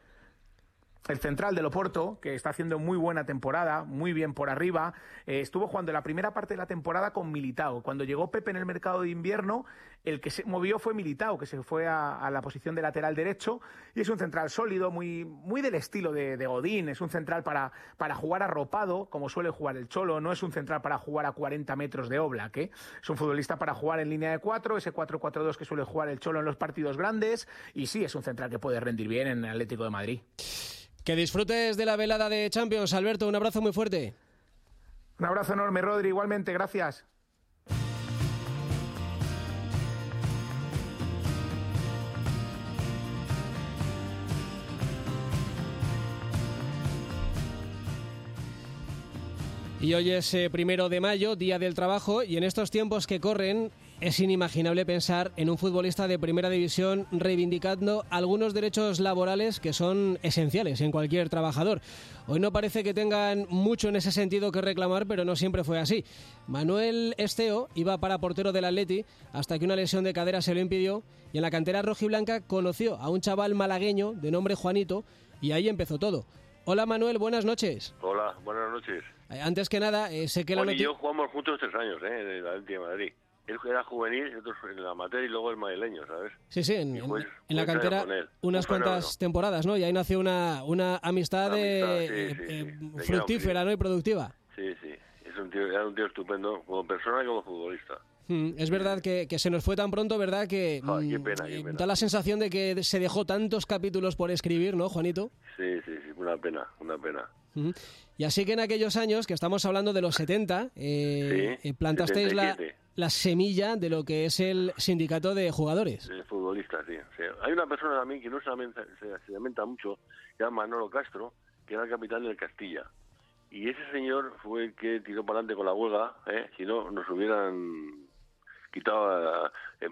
El central del Oporto, que está haciendo muy buena temporada, muy bien por arriba, eh, estuvo jugando la primera parte de la temporada con Militao. Cuando llegó Pepe en el mercado de invierno, el que se movió fue Militao, que se fue a, a la posición de lateral derecho, y es un central sólido, muy, muy del estilo de, de Godín. Es un central para, para jugar arropado, como suele jugar el Cholo. No es un central para jugar a cuarenta metros de Oblak, ¿eh? Es un futbolista para jugar en línea de cuatro, ese cuatro cuatro dos que suele jugar el Cholo en los partidos grandes, y sí, es un central que puede rendir bien en el Atlético de Madrid. Que disfrutes de la velada de Champions, Alberto. Un abrazo muy fuerte. Un abrazo enorme, Rodri. Igualmente, gracias. Y hoy es eh, primero de mayo, Día del Trabajo, y en estos tiempos que corren es inimaginable pensar en un futbolista de primera división reivindicando algunos derechos laborales que son esenciales en cualquier trabajador. Hoy no parece que tengan mucho en ese sentido que reclamar, pero no siempre fue así. Manuel Esteo iba para portero del Atleti hasta que una lesión de cadera se lo impidió, y en la cantera rojiblanca conoció a un chaval malagueño de nombre Juanito, y ahí empezó todo. Hola Manuel, buenas noches. Hola, buenas noches. Antes que nada, eh, sé que Juan la y noticia... yo jugamos juntos tres años, ¿eh? En el Atlético de Madrid. Él era juvenil, nosotros en la amateur y luego el madrileño, ¿sabes? Sí, sí, en, en, pues, en la pues cantera unas cuantas fenómeno. temporadas, ¿no? Y ahí nació una, una amistad, Una de, amistad, sí, eh, sí, eh, sí. fructífera, ¿no? Y productiva. Sí, sí. Es un tío, era un tío estupendo, como persona y como futbolista. Mm, es verdad que, que se nos fue tan pronto, ¿verdad? Que Ah, qué mm, pena, qué eh, pena. da la sensación de que se dejó tantos capítulos por escribir, ¿no, Juanito? Sí, sí, sí, una pena, una pena. Mm. Y así que en aquellos años, que estamos hablando de los setenta, eh, Sí, eh, plantasteis la, setenta y siete. la semilla de lo que es el sindicato de jugadores. El futbolista, sí, sí. Hay una persona también que no se lamenta, se, se lamenta mucho, se llama Manolo Castro, que era el capitán del Castilla. Y ese señor fue el que tiró para adelante con la huelga, ¿eh? Si no, nos hubieran quitado... Eh,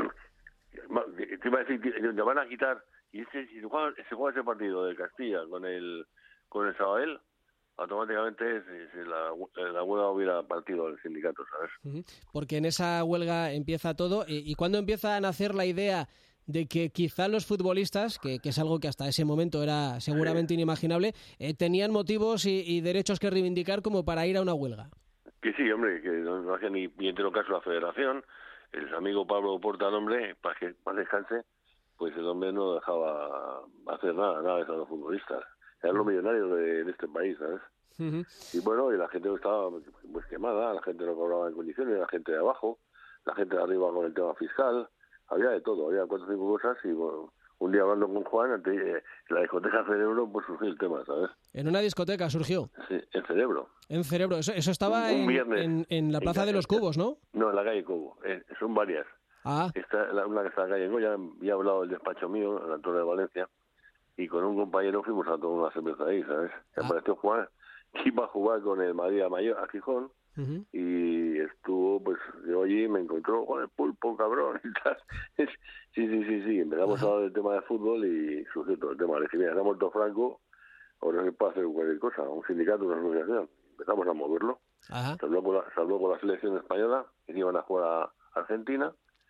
te iba a decir, te van a quitar... Y ese, si se juega, se juega ese partido del Castilla con el con el Sabadell, automáticamente se, se la, la huelga hubiera partido al sindicato, ¿sabes? Ujú. Porque en esa huelga empieza todo. ¿Y, y cuándo empieza a nacer la idea de que quizá los futbolistas, que, que es algo que hasta ese momento era seguramente inimaginable, eh, tenían motivos y, y derechos que reivindicar como para ir a una huelga? Que sí, hombre, que no, no hacía ni, ni entero caso la federación. El amigo Pablo Porta, el hombre, para que más descanse, pues el hombre no dejaba hacer nada, nada de eso a los futbolistas. Eran los millonarios de, de este país, ¿sabes? Uh-huh. Y bueno, y la gente estaba pues quemada, la gente no cobraba en condiciones, la gente de abajo, la gente de arriba con el tema fiscal, había de todo, había cuatro o cinco cosas y bueno, un día hablando con Juan, ante, eh, en la discoteca Cerebro, pues surgió el tema, ¿sabes? En una discoteca surgió. Sí, en Cerebro. En Cerebro, eso, eso estaba Un- un en, viernes. en, en la Plaza En- de los Cubos, ¿no? No, en la calle Cobo, eh, son varias. Ah, Esta, la, una que está en la calle Cobo, ya, ya he hablado del despacho mío, en la Torre de Valencia, y con un compañero fuimos a tomar una cerveza ahí, ¿sabes? Y apareció Juan, que iba a jugar con el Madrid a Mayor, a Gijón, ujú. y estuvo, pues, yo allí me encontró con el pulpo, cabrón, y tal. Sí, sí, sí, sí, empezamos a hablar del tema de fútbol y surgió todo el tema. Le dije, mira, se ha muerto Franco, ahora se puede hacer cualquier cosa, un sindicato, una asociación. Empezamos a moverlo. Ajá. Se habló con la, se habló con la selección española, que iban a jugar a Argentina,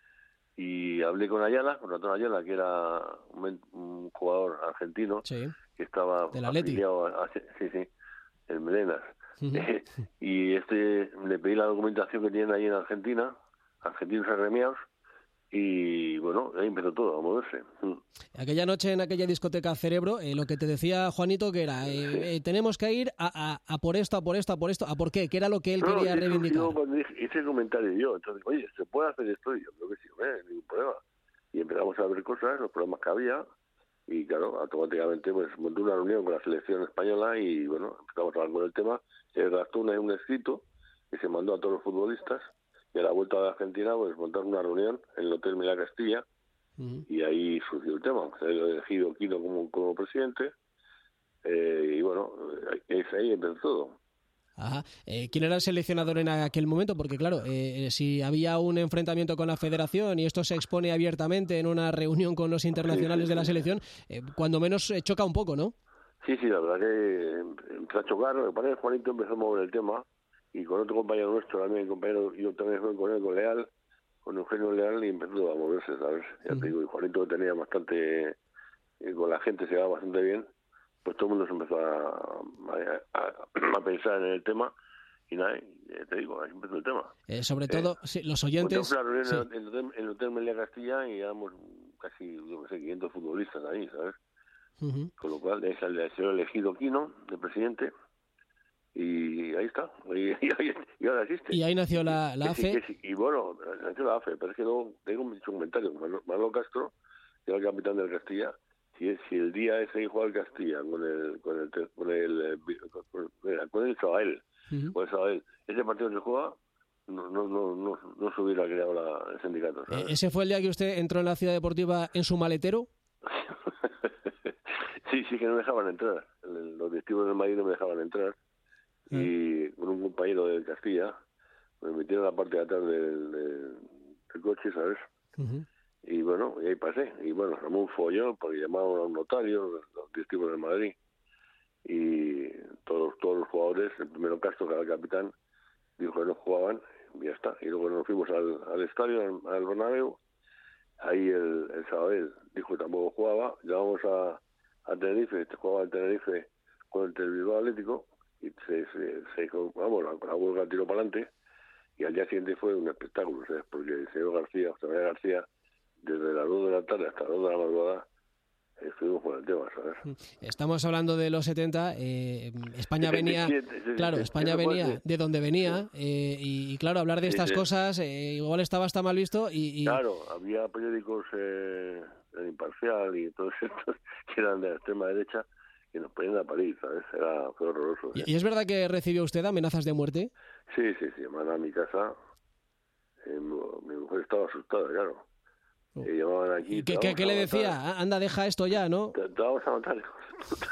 y hablé con Ayala, con Ratón Ayala, que era un, men- un jugador argentino, Sí. que estaba Del Atleti. afiliado a, a- sí, sí, el Melenas. Ujú. Y este le pedí la documentación que tienen ahí en Argentina, argentinos agremiados, y bueno, ahí empezó todo a moverse. Mm. Aquella noche en aquella discoteca Cerebro, eh, lo que te decía Juanito, que era, eh, eh, tenemos que ir a, a, a por esto, a por esto, a por esto, ¿a por qué? ¿Qué era lo que él No, quería sí, reivindicar? yo cuando dije- hice el comentario yo, entonces, oye, ¿se puede hacer esto? Y yo creo que sí, no hay ningún problema. Y empezamos a ver cosas, los problemas que había, y claro, automáticamente pues monté una reunión con la selección española y bueno, empezamos a hablar con el tema. Se redactó un, un escrito que se mandó a todos los futbolistas, y a la vuelta de Argentina pues montaron una reunión en el Hotel Mila Castilla, Ujú. y ahí surgió el tema. Se ha elegido Quino como, como presidente, eh, y bueno, eh, ahí empezó todo. Ajá. Eh, ¿Quién era el seleccionador en aquel momento? Porque claro, eh, si había un enfrentamiento con la federación y esto se expone abiertamente en una reunión con los internacionales Sí, sí, de la sí. selección, eh, cuando menos eh, choca un poco, ¿no? Sí, sí, la verdad que empezó a chocar. Lo que pasa es que Juanito empezó a mover el tema, y con otro compañero nuestro, también compañero, yo también fui con él, con Leal, con Eugenio Leal, y empezó a moverse, ¿sabes? Ya te digo, y Juanito tenía bastante, eh, con la gente se daba bastante bien, pues todo el mundo se empezó a, a, a- a pensar en el tema, y nada, y, eh, te digo, ahí empezó el tema. Eh, sobre todo, sí, los oyentes... Montamos la reunión sí. en el hotel- en el Hotel Meliá Castilla, y éramos casi, yo qué sé, quinientos futbolistas ahí, ¿sabes? Ujú. Con lo cual, es el señor elegido Quino, de presidente, y ahí está, y, y, y ahora existe. Y ahí nació la, la Que A sí, F E. que sí. Y bueno, nació la A F E, pero es que luego tengo un comentario. Manolo Manolo Castro, que era el capitán del Castilla, si, si el día ese que juega el Castilla con el con el con el con el, con el Sabadell, uh-huh. con el Sabadell, ese partido se juega, no no no no, no se hubiera creado la, el sindicato, ¿sabes? ¿Ese fue el día que usted entró en la Ciudad Deportiva en su maletero? Sí, sí que no me dejaban entrar. Los directivos del Madrid no me dejaban entrar. Uh-huh. Y con un compañero de Castilla me metieron a la parte de atrás del, del, del coche, ¿sabes? Uh-huh. Y bueno, y ahí pasé. Y bueno, se armó un follón porque llamaron a un notario, los directivos del Madrid. Y todos, todos los jugadores, el primero Castro, que era el capitán, dijo que no jugaban y ya está. Y luego nos fuimos al, al estadio, al, al Bernabéu. Ahí el, el Sabadell dijo que tampoco jugaba. Llamamos a, a Tenerife, este jugaba el Tenerife con el Bilbao Atlético. Y se, se, se vamos, la, la huelga tiró para adelante. Y al día siguiente fue un espectáculo, ¿sabes? Porque el señor García, José María García, desde las dos de la tarde hasta las dos de la madrugada, estuvimos con el tema, ¿sabes? Estamos hablando de los setenta, eh, España venía, claro, España venía de donde venía, eh, y, y claro, hablar de estas sí, sí. cosas eh, igual estaba hasta mal visto y... y... Claro, había periódicos, eh, el Imparcial y todos estos que eran de la extrema derecha, que nos ponían a parir, ¿sabes? Era, fue horroroso. ¿Y, ¿Y es verdad que recibió usted amenazas de muerte? Sí, sí, sí, llamaban a mi casa, eh, mi mujer estaba asustada, claro. Oh. Eh, llamaban aquí. ¿Qué, ¿qué, ¿qué le decía? Anda, deja esto ya, ¿no? Te, te vamos a matar, hijos de puta.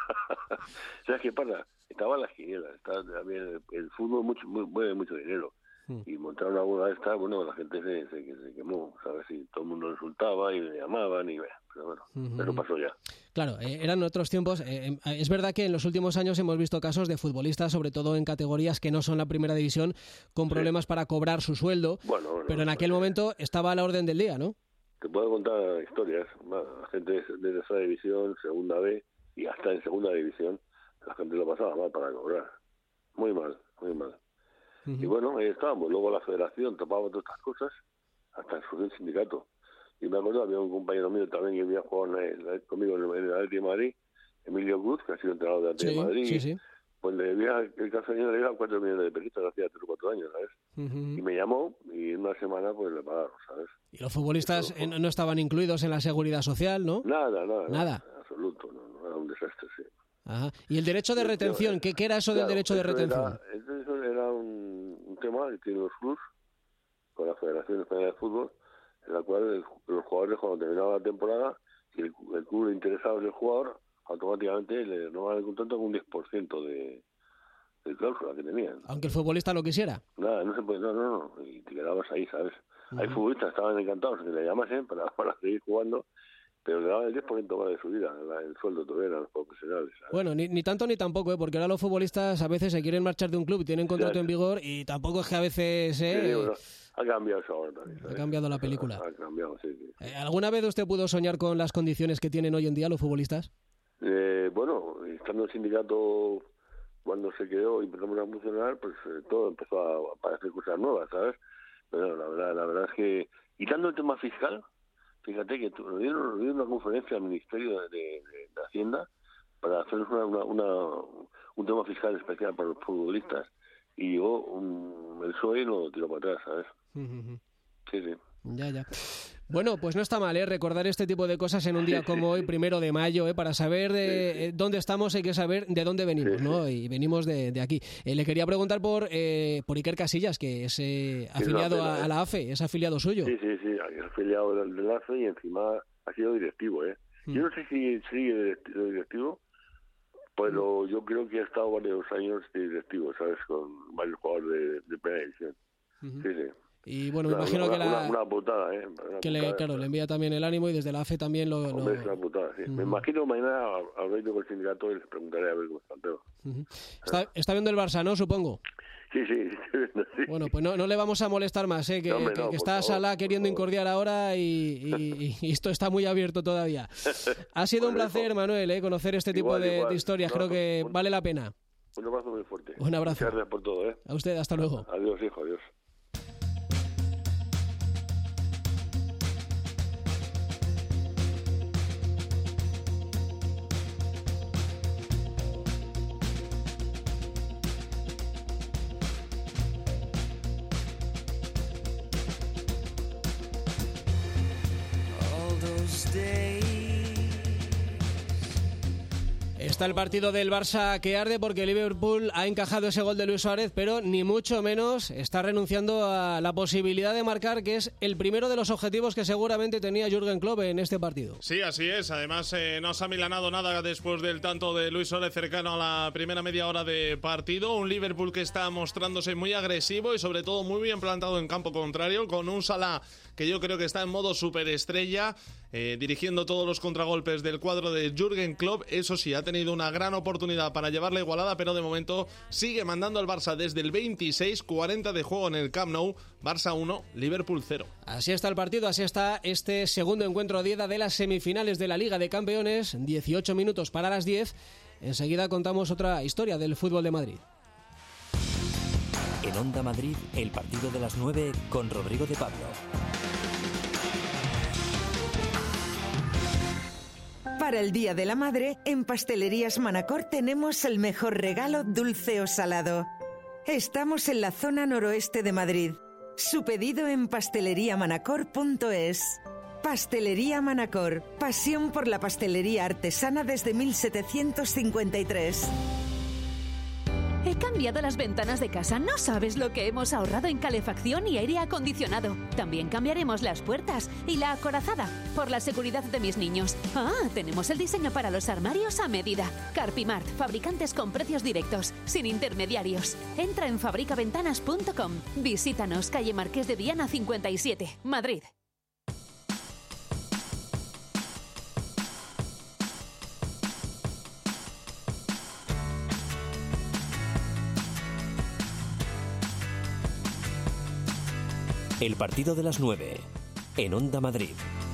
¿Sabes qué pasa? Estaban las quinielas, estaba también el, el fútbol mucho, muy, mueve mucho dinero. Hmm. Y montaron una boda esta, bueno, la gente se, se, se quemó, ¿sabes? Y todo el mundo insultaba y le llamaban y bueno, pero bueno, uh-huh. Eso pasó ya. Claro, eh, eran otros tiempos. Eh, es verdad que en los últimos años hemos visto casos de futbolistas, sobre todo en categorías que no son la primera división, con problemas sí. para cobrar su sueldo, bueno, bueno, pero en aquel pues, momento estaba a la orden del día, ¿no? Te puedo contar historias, la gente de tercera división, segunda B y hasta en segunda división, la gente lo pasaba mal para cobrar, muy mal, muy mal. Uh-huh. Y bueno, ahí estábamos, luego la federación tapaba todas estas cosas, hasta surgió el sindicato. Y me acuerdo, había un compañero mío también que había jugado en el, conmigo en el Atlético de Madrid, Emilio Cruz, que ha sido entrenador del Atlético de Madrid. Sí, sí. Pues le debía, el castellano le debía cuatro millones de pesitos, hacía tres o cuatro años, ¿sabes? Uh-huh. Y me llamó y en una semana pues le pagaron, ¿sabes? ¿Y los futbolistas Eso, no estaban incluidos en la seguridad social, no? Nada, nada. Nada. nada en absoluto, no, no, era un desastre, sí. Ajá. ¿Y el derecho de retención? ¿Qué, qué era eso claro, del derecho de retención? Era, eso era un, un tema que tienen los clubs con la Federación Española de Fútbol, en la cual el, los jugadores cuando terminaba la temporada, si el, el club le interesaba el jugador, automáticamente le renovaban el contrato con un diez por ciento de, de cláusula que tenían. Aunque el futbolista lo quisiera. Nada, no se puede, no, no, no, y te quedabas ahí, ¿sabes? Uh-huh. Hay futbolistas que estaban encantados que le llamasen para, para seguir jugando, pero le daban el diez por ciento más de su vida, el sueldo todavía a los profesionales, ¿sabes? Bueno, ni, ni tanto ni tampoco, ¿eh? Porque ahora los futbolistas a veces se quieren marchar de un club y tienen contrato ya, en vigor y tampoco es que a veces... ¿eh? Sí, bueno, ha cambiado eso ahora también, ¿sabes? Ha cambiado la película. Ha, ha cambiado, sí, sí. Eh, ¿Alguna vez usted pudo soñar con las condiciones que tienen hoy en día los futbolistas? Eh, bueno, estando el sindicato cuando se quedó y empezamos a funcionar, pues eh, todo empezó a aparecer cosas nuevas, ¿sabes? Pero la verdad, la verdad es que, quitando el tema fiscal, fíjate que nos dieron, nos dieron una conferencia al Ministerio de, de, de Hacienda para hacer una, una, una, un tema fiscal especial para los futbolistas y llegó un, el P S O E y lo tiró para atrás, ¿sabes? Uh-huh. Sí, sí. Ya, ya. Bueno, pues no está mal, ¿eh? Recordar este tipo de cosas en un día como hoy, primero de mayo, ¿eh? Para saber de, sí, sí. dónde estamos hay que saber de dónde venimos, sí, ¿no? Y venimos de, de aquí. Eh, le quería preguntar por eh, por Iker Casillas, que es eh, afiliado es pena, a, a la A F E, es afiliado suyo. Sí, sí, sí, es afiliado del, del A F E y encima ha sido directivo, ¿eh? Mm. Yo no sé si sigue de directivo, pero mm. yo creo que ha estado varios años de directivo, ¿sabes? Con varios jugadores de, de primera división. Uh-huh. Sí, sí. Y bueno, me una, imagino una, que la... Una, una putada, ¿eh? Una que putada, le, claro, le envía también el ánimo y desde la A F E también lo... Hombre, lo... es una putada, sí. Uh-huh. Me imagino mañana hablaré con el sindicato y les preguntaré a ver cómo está el tema. Uh-huh. Está, está viendo el Barça, ¿no? Supongo. Sí, sí, sí. Bueno, pues no, no le vamos a molestar más, ¿eh? Que, no, hombre, que, no, que está favor, Salah queriendo incordiar ahora y, y, y esto está muy abierto todavía. Ha sido un placer, Manuel, ¿eh? Conocer este tipo igual, de, igual. de historias. No, Creo que un, vale la pena. Un abrazo muy fuerte. Un abrazo. Gracias por todo, ¿eh? A usted, hasta luego. Adiós, hijo, adiós. Está el partido del Barça que arde porque Liverpool ha encajado ese gol de Luis Suárez, pero ni mucho menos está renunciando a la posibilidad de marcar, que es el primero de los objetivos que seguramente tenía Jürgen Klopp en este partido. Sí, así es. Además, eh, no se ha milanado nada después del tanto de Luis Suárez cercano a la primera media hora de partido. Un Liverpool que está mostrándose muy agresivo y sobre todo muy bien plantado en campo contrario, con un Salah que yo creo que está en modo superestrella, eh, dirigiendo todos los contragolpes del cuadro de Jürgen Klopp. Eso sí, ha tenido una gran oportunidad para llevar la igualada, pero de momento sigue mandando al Barça desde el veintiséis, cuarenta de juego en el Camp Nou. Barça uno, Liverpool cero. Así está el partido, así está este segundo encuentro de ida de las semifinales de la Liga de Campeones. dieciocho minutos para las diez. Enseguida contamos otra historia del fútbol de Madrid. En Onda Madrid, el partido de las nueve con Rodrigo de Pablo. Para el Día de la Madre, en Pastelerías Manacor tenemos el mejor regalo dulce o salado. Estamos en la zona noroeste de Madrid. Su pedido en pastelería manacor punto es. Pastelería Manacor, pasión por la pastelería artesana desde mil setecientos cincuenta y tres. He cambiado las ventanas de casa. No sabes lo que hemos ahorrado en calefacción y aire acondicionado. También cambiaremos las puertas y la acorazada por la seguridad de mis niños. Ah, tenemos el diseño para los armarios a medida. Carpimart, fabricantes con precios directos, sin intermediarios. Entra en fabrica ventanas punto com. Visítanos, calle Marqués de Viana cincuenta y siete, Madrid. El partido de las nueve, en Onda Madrid.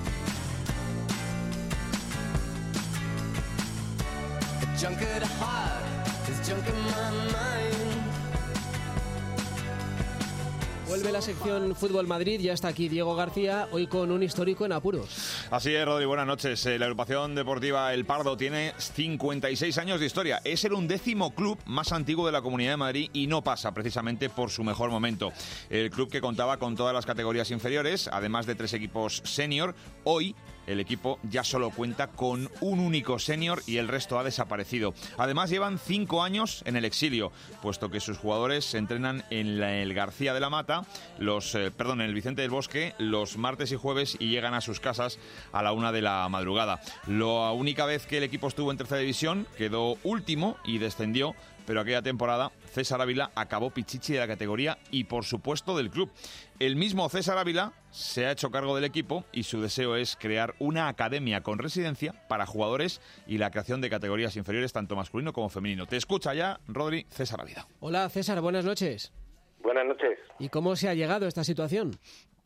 Vuelve la sección Fútbol Madrid, ya está aquí Diego García, hoy con un histórico en apuros. Así es, Rodri, buenas noches. La agrupación deportiva El Pardo tiene cincuenta y seis años de historia. Es el undécimo club más antiguo de la Comunidad de Madrid y no pasa precisamente por su mejor momento. El club que contaba con todas las categorías inferiores, además de tres equipos senior, hoy el equipo ya solo cuenta con un único senior y el resto ha desaparecido. Además llevan cinco años en el exilio, puesto que sus jugadores se entrenan en la, el García de la Mata, los, eh, perdón, en el Vicente del Bosque, los martes y jueves y llegan a sus casas a la una de la madrugada. La única vez que el equipo estuvo en tercera división quedó último y descendió, pero aquella temporada César Ávila acabó pichichi de la categoría y por supuesto del club. El mismo César Ávila se ha hecho cargo del equipo y su deseo es crear una academia con residencia para jugadores y la creación de categorías inferiores tanto masculino como femenino. Te escucha ya, Rodri, César Ávila. Hola César, buenas noches. Buenas noches. ¿Y cómo se ha llegado a esta situación?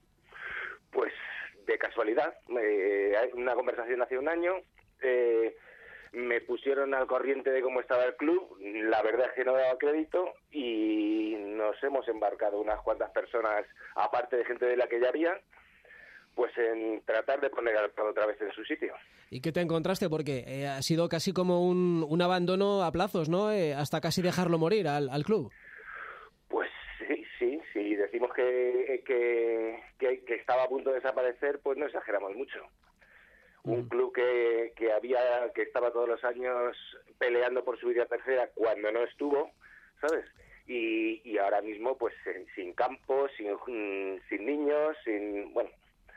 Pues de casualidad, eh, hay una conversación hace un año, eh, me pusieron al corriente de cómo estaba el club, la verdad es que no daba crédito y nos hemos embarcado unas cuantas personas, aparte de gente de la que ya había, pues en tratar de poner al Prado otra vez en su sitio. ¿Y qué te encontraste? Porque eh, ha sido casi como un, un abandono a plazos, ¿no? Eh, hasta casi dejarlo morir al, al club. Pues sí, sí, sí, decimos que, que, que, que estaba a punto de desaparecer, pues no exageramos mucho. Un club que, que había que estaba todos los años peleando por subir a tercera cuando no estuvo, ¿sabes? Y, y ahora mismo pues sin, sin campo, sin, sin niños, sin bueno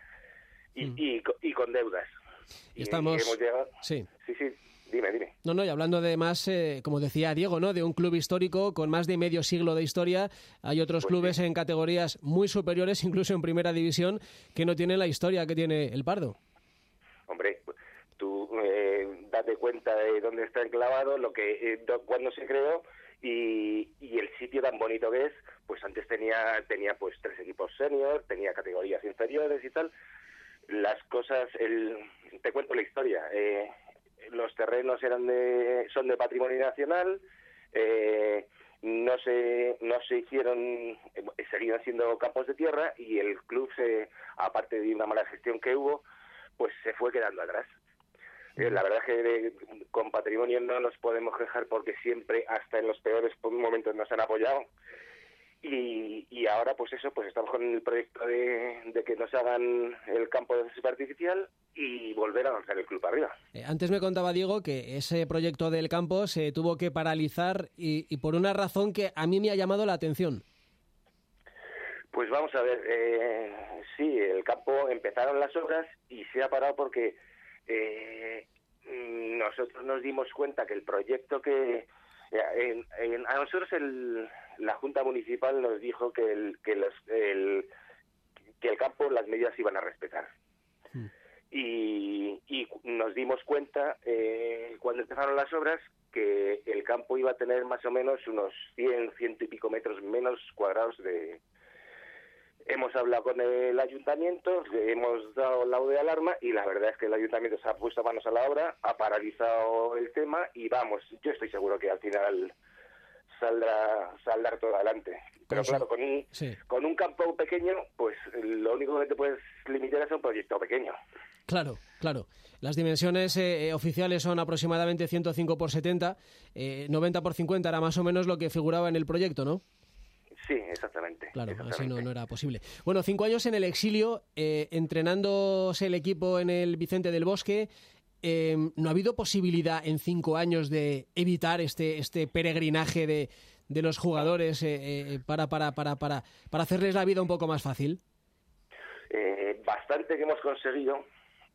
y, mm. y, y con deudas. Y estamos. Y hemos llegado... Sí. Sí, sí. Dime, dime. No, no, y hablando de más, eh, como decía Diego, ¿no? De un club histórico con más de medio siglo de historia, hay otros pues clubes sí. en categorías muy superiores, incluso en primera división, que no tienen la historia que tiene el Pardo. Hombre, tú eh, date cuenta de dónde está enclavado, lo que eh, cuándo se creó y, y el sitio tan bonito que es. Pues antes tenía tenía pues tres equipos senior, tenía categorías inferiores y tal. Las cosas, el, te cuento la historia. Eh, los terrenos eran de son de patrimonio nacional. Eh, no se no se hicieron, eh, seguían siendo campos de tierra y el club se, aparte de una mala gestión que hubo, pues se fue quedando atrás. Eh, la verdad es que de, con patrimonio no nos podemos quejar porque siempre, hasta en los peores momentos, nos han apoyado Y, y ahora, pues eso, pues estamos con el proyecto de, de que nos hagan el campo de césped artificial y volver a lanzar el club arriba. Eh, antes me contaba Diego que ese proyecto del campo se tuvo que paralizar y, y por una razón que a mí me ha llamado la atención. Pues vamos a ver, eh, sí, el campo empezaron las obras y se ha parado porque eh, nosotros nos dimos cuenta que el proyecto que... En, en, a nosotros el, la Junta Municipal nos dijo que el, que, los, el, que el campo, las medidas iban a respetar. Mm. Y, y nos dimos cuenta, eh, cuando empezaron las obras, que el campo iba a tener más o menos unos cien, ciento y pico metros menos cuadrados de... Hemos hablado con el ayuntamiento, hemos dado laudo de alarma y la verdad es que el ayuntamiento se ha puesto manos a la obra, ha paralizado el tema y vamos, yo estoy seguro que al final saldrá, saldrá todo adelante. Pero pues claro, con un, sí. con un campo pequeño, pues lo único que te puedes limitar es a un proyecto pequeño. Claro, claro. Las dimensiones eh, oficiales son aproximadamente ciento cinco por setenta, eh, noventa por cincuenta era más o menos lo que figuraba en el proyecto, ¿no? Sí, exactamente. Claro, exactamente. así no, no era posible. Bueno, cinco años en el exilio, eh, entrenándose el equipo en el Vicente del Bosque. Eh, ¿No ha habido posibilidad en cinco años de evitar este este peregrinaje de, de los jugadores eh, eh, para, para, para, para, para hacerles la vida un poco más fácil? Eh, bastante que hemos conseguido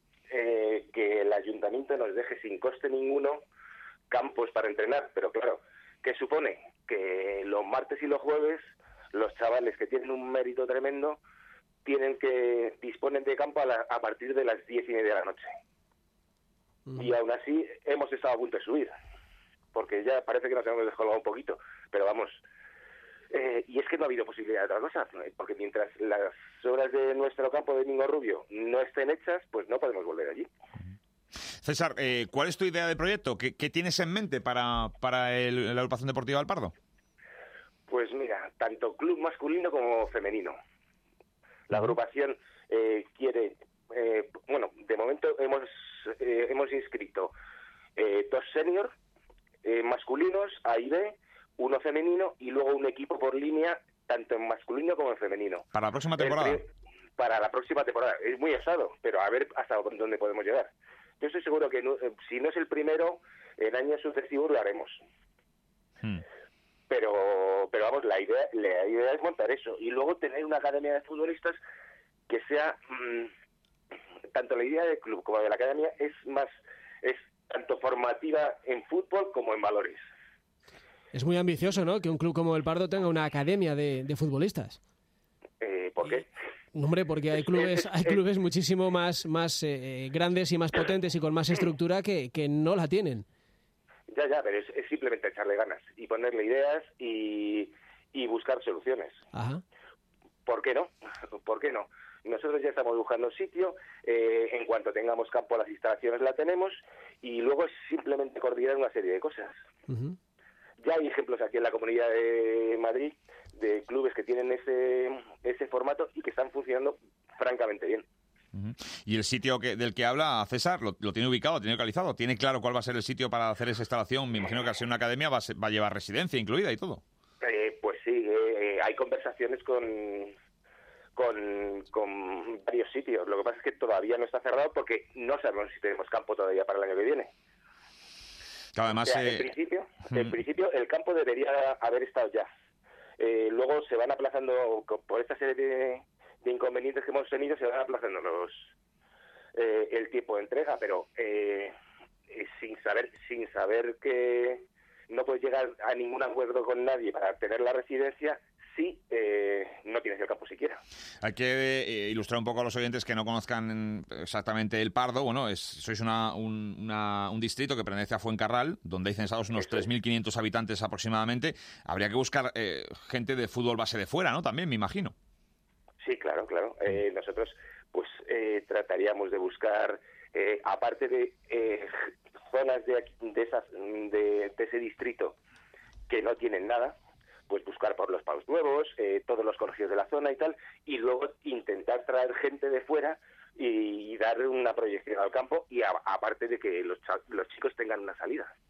eh, que el ayuntamiento nos deje sin coste ninguno campos para entrenar, pero claro, ¿qué supone? Que los martes y los jueves los chavales que tienen un mérito tremendo tienen que disponen de campo a, la, a partir de las diez y media de la noche. Uh-huh. Y aún así hemos estado a punto de subir, porque ya parece que nos hemos descolgado un poquito, pero vamos, eh, y es que no ha habido posibilidad de otra cosa, porque mientras las obras de nuestro campo de Domingo Rubio no estén hechas, pues no podemos volver allí. César, eh, ¿cuál es tu idea de proyecto? ¿Qué, qué tienes en mente para, para el, la agrupación deportiva del Pardo? Pues mira, tanto club masculino como femenino. La agrupación eh, quiere, eh, bueno, de momento hemos eh, hemos inscrito eh, dos senior eh, masculinos, A y B, uno femenino y luego un equipo por línea, tanto en masculino como en femenino. ¿Para la próxima temporada? El, para la próxima temporada. Es muy osado, pero a ver hasta dónde podemos llegar. Yo estoy seguro que no, si no es el primero, en años sucesivos lo haremos. Hmm. Pero, pero vamos, la idea, la idea es montar eso y luego tener una academia de futbolistas que sea mmm, tanto la idea del club como de la academia es más es tanto formativa en fútbol como en valores. Es muy ambicioso, ¿no? Que un club como el Pardo tenga una academia de, de futbolistas. Eh, ¿Por qué? No, hombre, porque hay clubes, hay clubes muchísimo más, más eh, grandes y más potentes y con más estructura que, que no la tienen. Ya, ya, pero es, es simplemente echarle ganas y ponerle ideas y, y buscar soluciones. Ajá. ¿Por qué no? ¿Por qué no? Nosotros ya estamos buscando sitio, eh, en cuanto tengamos campo las instalaciones la tenemos y luego es simplemente coordinar una serie de cosas. Uh-huh. Ya hay ejemplos aquí en la Comunidad de Madrid de clubes que tienen ese ese formato y que están funcionando francamente bien. Uh-huh. ¿Y el sitio que, del que habla César lo, lo tiene ubicado, lo tiene localizado? ¿Tiene claro cuál va a ser el sitio para hacer esa instalación? Me imagino que al ser una academia va a, ser, va a llevar residencia incluida y todo. Eh, pues sí, eh, hay conversaciones con, con, con varios sitios. Lo que pasa es que todavía no está cerrado porque no sabemos si tenemos campo todavía para el año que viene. Claro, además, o sea, eh... en, principio, uh-huh. en principio el campo debería haber estado ya. Eh, luego se van aplazando por esta serie de, de inconvenientes que hemos tenido, se van aplazando los eh, el tiempo de entrega, pero eh, eh, sin saber sin saber que no puedes llegar a ningún acuerdo con nadie para tener la residencia si eh, no tienes el campo siquiera. Hay que eh, ilustrar un poco a los oyentes que no conozcan exactamente el Pardo. Bueno, es, sois una, un, una, un distrito que pertenece a Fuencarral, donde hay censados unos tres mil quinientos habitantes aproximadamente. Habría que buscar eh, gente de fútbol base de fuera, ¿no? También, me imagino. Sí, claro, claro. Eh, nosotros pues eh, trataríamos de buscar, eh, aparte de eh, zonas de, de, esas, de, de ese distrito que no tienen nada, pues buscar por los Paus Nuevos, eh, todos los colegios de la zona y tal, y luego intentar traer gente de fuera y, y dar una proyección al campo, y a, aparte de que los, los chicos tengan una salida.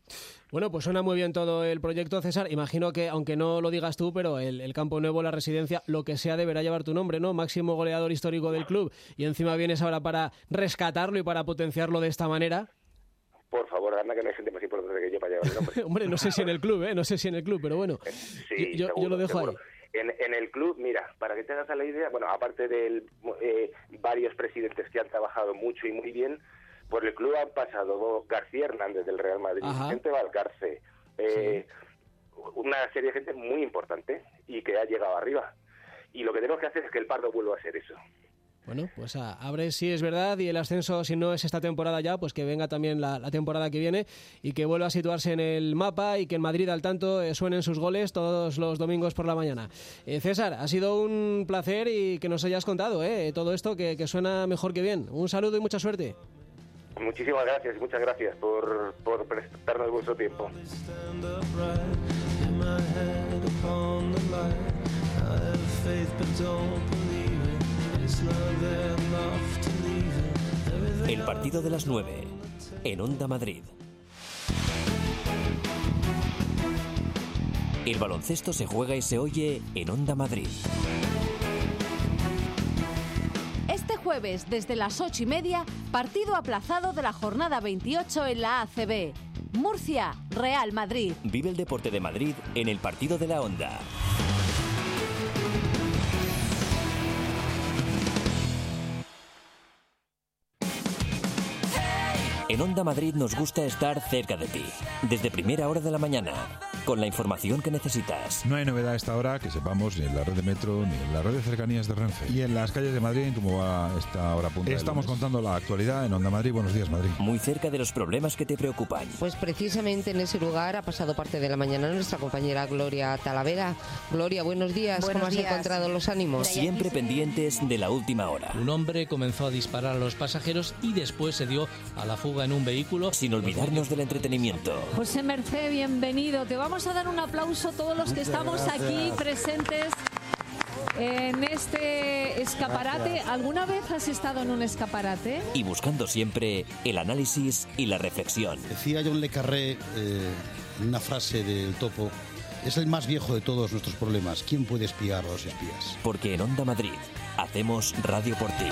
Bueno, pues suena muy bien todo el proyecto, César. Imagino que, aunque no lo digas tú, pero el, el campo nuevo, la residencia, lo que sea, deberá llevar tu nombre, ¿no? Máximo goleador histórico del club. Y encima vienes ahora para rescatarlo y para potenciarlo de esta manera. Por favor, anda, que no hay gente más importante que yo para llevar el nombre. Hombre, no sé si en el club, ¿eh? No sé si en el club, pero bueno, sí, yo, seguro, yo lo dejo seguro. ahí. En, en el club, mira, para que te hagas la idea, bueno, aparte de eh, varios presidentes que han trabajado mucho y muy bien, por el club han pasado García Hernández del Real Madrid, Vicente Valcarce, eh, sí. una serie de gente muy importante y que ha llegado arriba. Y lo que tenemos que hacer es que el Pardo vuelva a ser eso. Bueno, pues a, a ver si es verdad y el ascenso, si no es esta temporada ya, pues que venga también la, la temporada que viene y que vuelva a situarse en el mapa y que en Madrid al tanto eh, suenen sus goles todos los domingos por la mañana. Eh, César, ha sido un placer y que nos hayas contado eh, todo esto que, que suena mejor que bien. Un saludo y mucha suerte. Muchísimas gracias y muchas gracias por, por prestarnos vuestro tiempo. El partido de las nueve, en Onda Madrid. El baloncesto se juega y se oye en Onda Madrid. Este jueves, desde las ocho y media, partido aplazado de la jornada veintiocho en la A C B. Murcia, Real Madrid. Vive el deporte de Madrid en el partido de la Onda. En Onda Madrid nos gusta estar cerca de ti, desde primera hora de la mañana, con la información que necesitas. No hay novedad a esta hora que sepamos ni en la red de metro ni en la red de cercanías de Renfe. Y en las calles de Madrid, ¿cómo va esta hora punta? Estamos contando la actualidad en Onda Madrid. Buenos días, Madrid. Muy cerca de los problemas que te preocupan. Pues precisamente en ese lugar ha pasado parte de la mañana nuestra compañera Gloria Talavera. Gloria, buenos días. Buenos ¿Cómo días. has encontrado los ánimos? Siempre pendientes de la última hora. Un hombre comenzó a disparar a los pasajeros y después se dio a la fuga en un vehículo. Sin olvidarnos del entretenimiento. José Mercé, bienvenido. Te vamos a dar un aplauso a todos los que estamos aquí presentes en este escaparate. ¿Alguna vez has estado en un escaparate? Y buscando siempre el análisis y la reflexión. Decía John Le Carré eh, en una frase del Topo: es el más viejo de todos nuestros problemas. ¿Quién puede espiar a los espías? Porque en Onda Madrid hacemos radio por ti.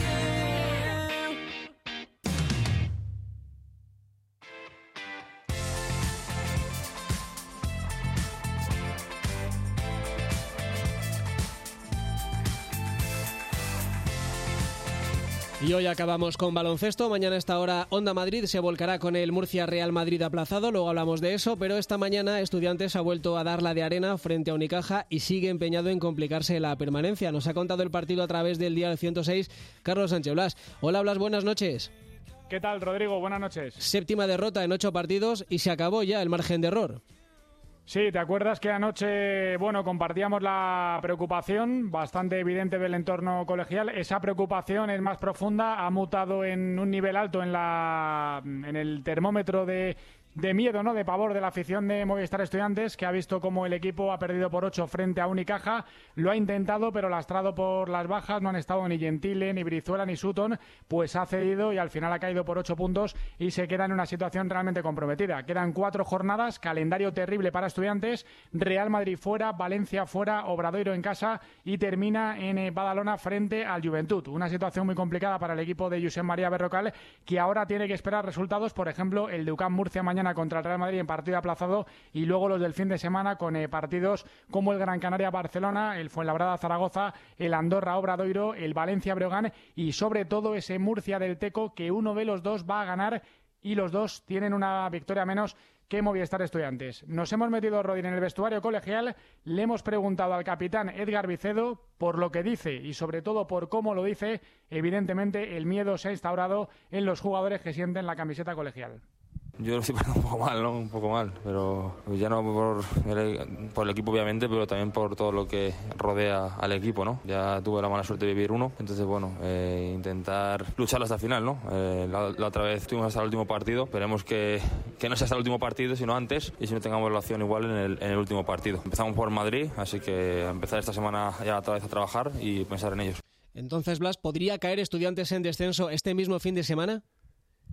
Y hoy acabamos con baloncesto. Mañana a esta hora Onda Madrid se volcará con el Murcia Real Madrid aplazado. Luego hablamos de eso, pero esta mañana Estudiantes ha vuelto a dar la de arena frente a Unicaja y sigue empeñado en complicarse la permanencia. Nos ha contado el partido a través del Dial ciento seis Carlos Sánchez Blas. Hola Blas, buenas noches. ¿Qué tal, Rodrigo? Buenas noches. Séptima derrota en ocho partidos y se acabó ya el margen de error. Sí, ¿te acuerdas que anoche, bueno, compartíamos la preocupación bastante evidente del entorno colegial? Esa preocupación es más profunda, ha mutado en un nivel alto en la en el termómetro de de miedo, ¿no?, de pavor de la afición de Movistar Estudiantes, que ha visto cómo el equipo ha perdido por ocho frente a Unicaja. Lo ha intentado, pero lastrado por las bajas, no han estado ni Gentile, ni Brizuela, ni Sutton, pues ha cedido y al final ha caído por ocho puntos y se queda en una situación realmente comprometida. Quedan cuatro jornadas, calendario terrible para Estudiantes, Real Madrid fuera, Valencia fuera, Obradoiro en casa y termina en eh, Badalona frente al Juventud. Una situación muy complicada para el equipo de Josep María Berrocal, que ahora tiene que esperar resultados, por ejemplo, el de U C A M Murcia mañana contra el Real Madrid en partido aplazado y luego los del fin de semana con eh, partidos como el Gran Canaria Barcelona, el Fuenlabrada Zaragoza, el Andorra Obradoiro, el Valencia Breogán y sobre todo ese Murcia del Teco, que uno de los dos va a ganar y los dos tienen una victoria menos que Movistar Estudiantes. Nos hemos metido, Rodin, en el vestuario colegial, le hemos preguntado al capitán Edgar Vicedo por lo que dice y sobre todo por cómo lo dice. Evidentemente el miedo se ha instaurado en los jugadores que sienten la camiseta colegial. Yo lo estoy pasando un poco mal, ¿no? Un poco mal, pero ya no por el, por el equipo obviamente, pero también por todo lo que rodea al equipo, ¿no? Ya tuve la mala suerte de vivir uno, entonces bueno, eh, intentar lucharlo hasta el final, ¿no? Eh, la, la otra vez estuvimos hasta el último partido, esperemos que, que no sea hasta el último partido, sino antes, y si no tengamos la opción igual en el, en el último partido. Empezamos por Madrid, así que empezar esta semana ya otra vez a trabajar y pensar en ellos. Entonces, Blas, ¿podría caer Estudiantes en descenso este mismo fin de semana?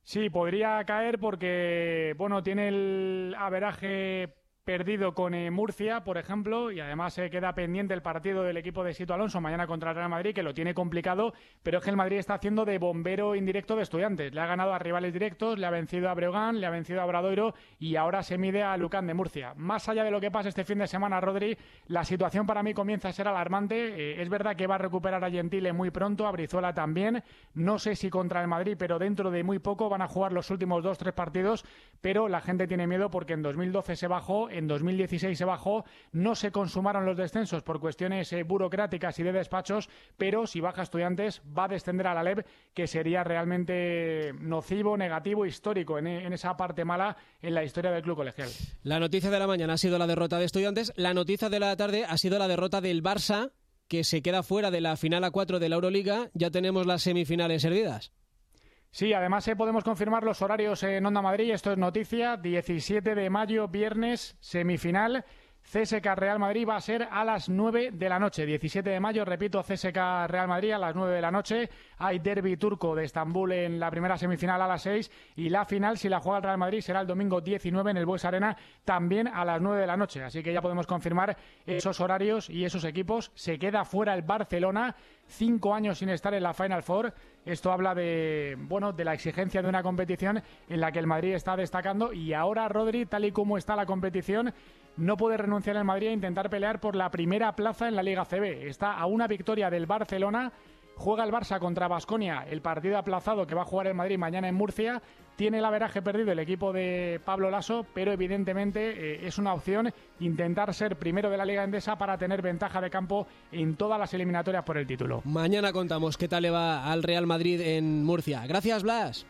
Sí, podría caer porque, bueno, tiene el averaje perdido con eh, Murcia, por ejemplo, y además se eh, queda pendiente el partido del equipo de Sito Alonso mañana contra el Real Madrid, que lo tiene complicado, pero es que el Madrid está haciendo de bombero indirecto de Estudiantes. Le ha ganado a rivales directos, le ha vencido a Breogán, le ha vencido a Obradoiro y ahora se mide a Lucán de Murcia. Más allá de lo que pasa este fin de semana, Rodri, la situación para mí comienza a ser alarmante. Eh, es verdad que va a recuperar a Gentile muy pronto, a Brizuela también. No sé si contra el Madrid, pero dentro de muy poco van a jugar los últimos dos, tres partidos, pero la gente tiene miedo porque en dos mil doce se bajó, en dos mil dieciséis se bajó, no se consumaron los descensos por cuestiones eh, burocráticas y de despachos, pero si baja Estudiantes va a descender a la L E B, que sería realmente nocivo, negativo, histórico en, en esa parte mala en la historia del club colegial. La noticia de la mañana ha sido la derrota de Estudiantes, la noticia de la tarde ha sido la derrota del Barça, que se queda fuera de la final a cuatro de la Euroliga. Ya tenemos las semifinales servidas. Sí, además eh, podemos confirmar los horarios en Onda Madrid. Esto es noticia. diecisiete de mayo, viernes, semifinal. C S K Real Madrid va a ser a las nueve de la noche. diecisiete de mayo, repito, C S K Real Madrid a las nueve de la noche. Hay derbi turco de Estambul en la primera semifinal a las seis. Y la final, si la juega el Real Madrid, será el domingo diecinueve en el Bues Arena, también a las nueve de la noche. Así que ya podemos confirmar esos horarios y esos equipos. Se queda fuera el Barcelona, cinco años sin estar en la Final Four. Esto habla de, bueno, de la exigencia de una competición en la que el Madrid está destacando. Y ahora, Rodri, tal y como está la competición, no puede renunciar el Madrid a intentar pelear por la primera plaza en la Liga C B. Está a una victoria del Barcelona. Juega el Barça contra Baskonia, el partido aplazado que va a jugar el Madrid mañana en Murcia. Tiene el averaje perdido el equipo de Pablo Lasso, pero evidentemente eh, es una opción intentar ser primero de la Liga Endesa para tener ventaja de campo en todas las eliminatorias por el título. Mañana contamos qué tal le va al Real Madrid en Murcia. Gracias, Blas.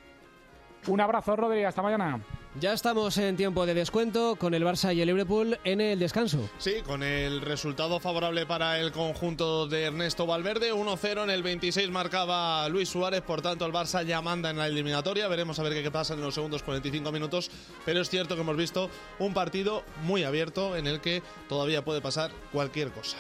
Un abrazo, Rodri, hasta mañana. Ya estamos en tiempo de descuento con el Barça y el Liverpool en el descanso. Sí, con el resultado favorable para el conjunto de Ernesto Valverde. uno cero en el veintiséis marcaba Luis Suárez, por tanto el Barça ya manda en la eliminatoria. Veremos a ver qué pasa en los segundos cuarenta y cinco minutos, pero es cierto que hemos visto un partido muy abierto en el que todavía puede pasar cualquier cosa.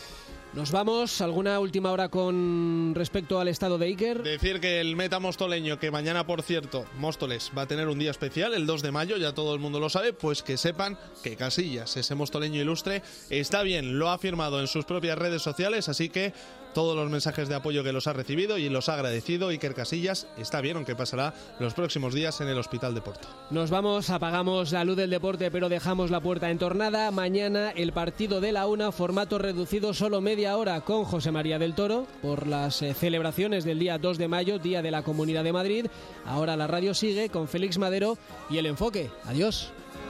Nos vamos. ¿Alguna última hora con respecto al estado de Iker? Decir que el meta mostoleño, que mañana, por cierto, Móstoles va a tener un día especial, el dos de mayo, ya todo el mundo lo sabe, pues que sepan que Casillas, ese mostoleño ilustre, está bien, lo ha firmado en sus propias redes sociales, así que todos los mensajes de apoyo que los ha recibido y los ha agradecido, Iker Casillas está bien, aunque pasará los próximos días en el Hospital de Porto. Nos vamos, apagamos la luz del deporte, pero dejamos la puerta entornada. Mañana el partido de la una, formato reducido, solo media hora con José María del Toro por las eh, celebraciones del día dos de mayo, Día de la Comunidad de Madrid. Ahora la radio sigue con Félix Madero y El Enfoque. Adiós.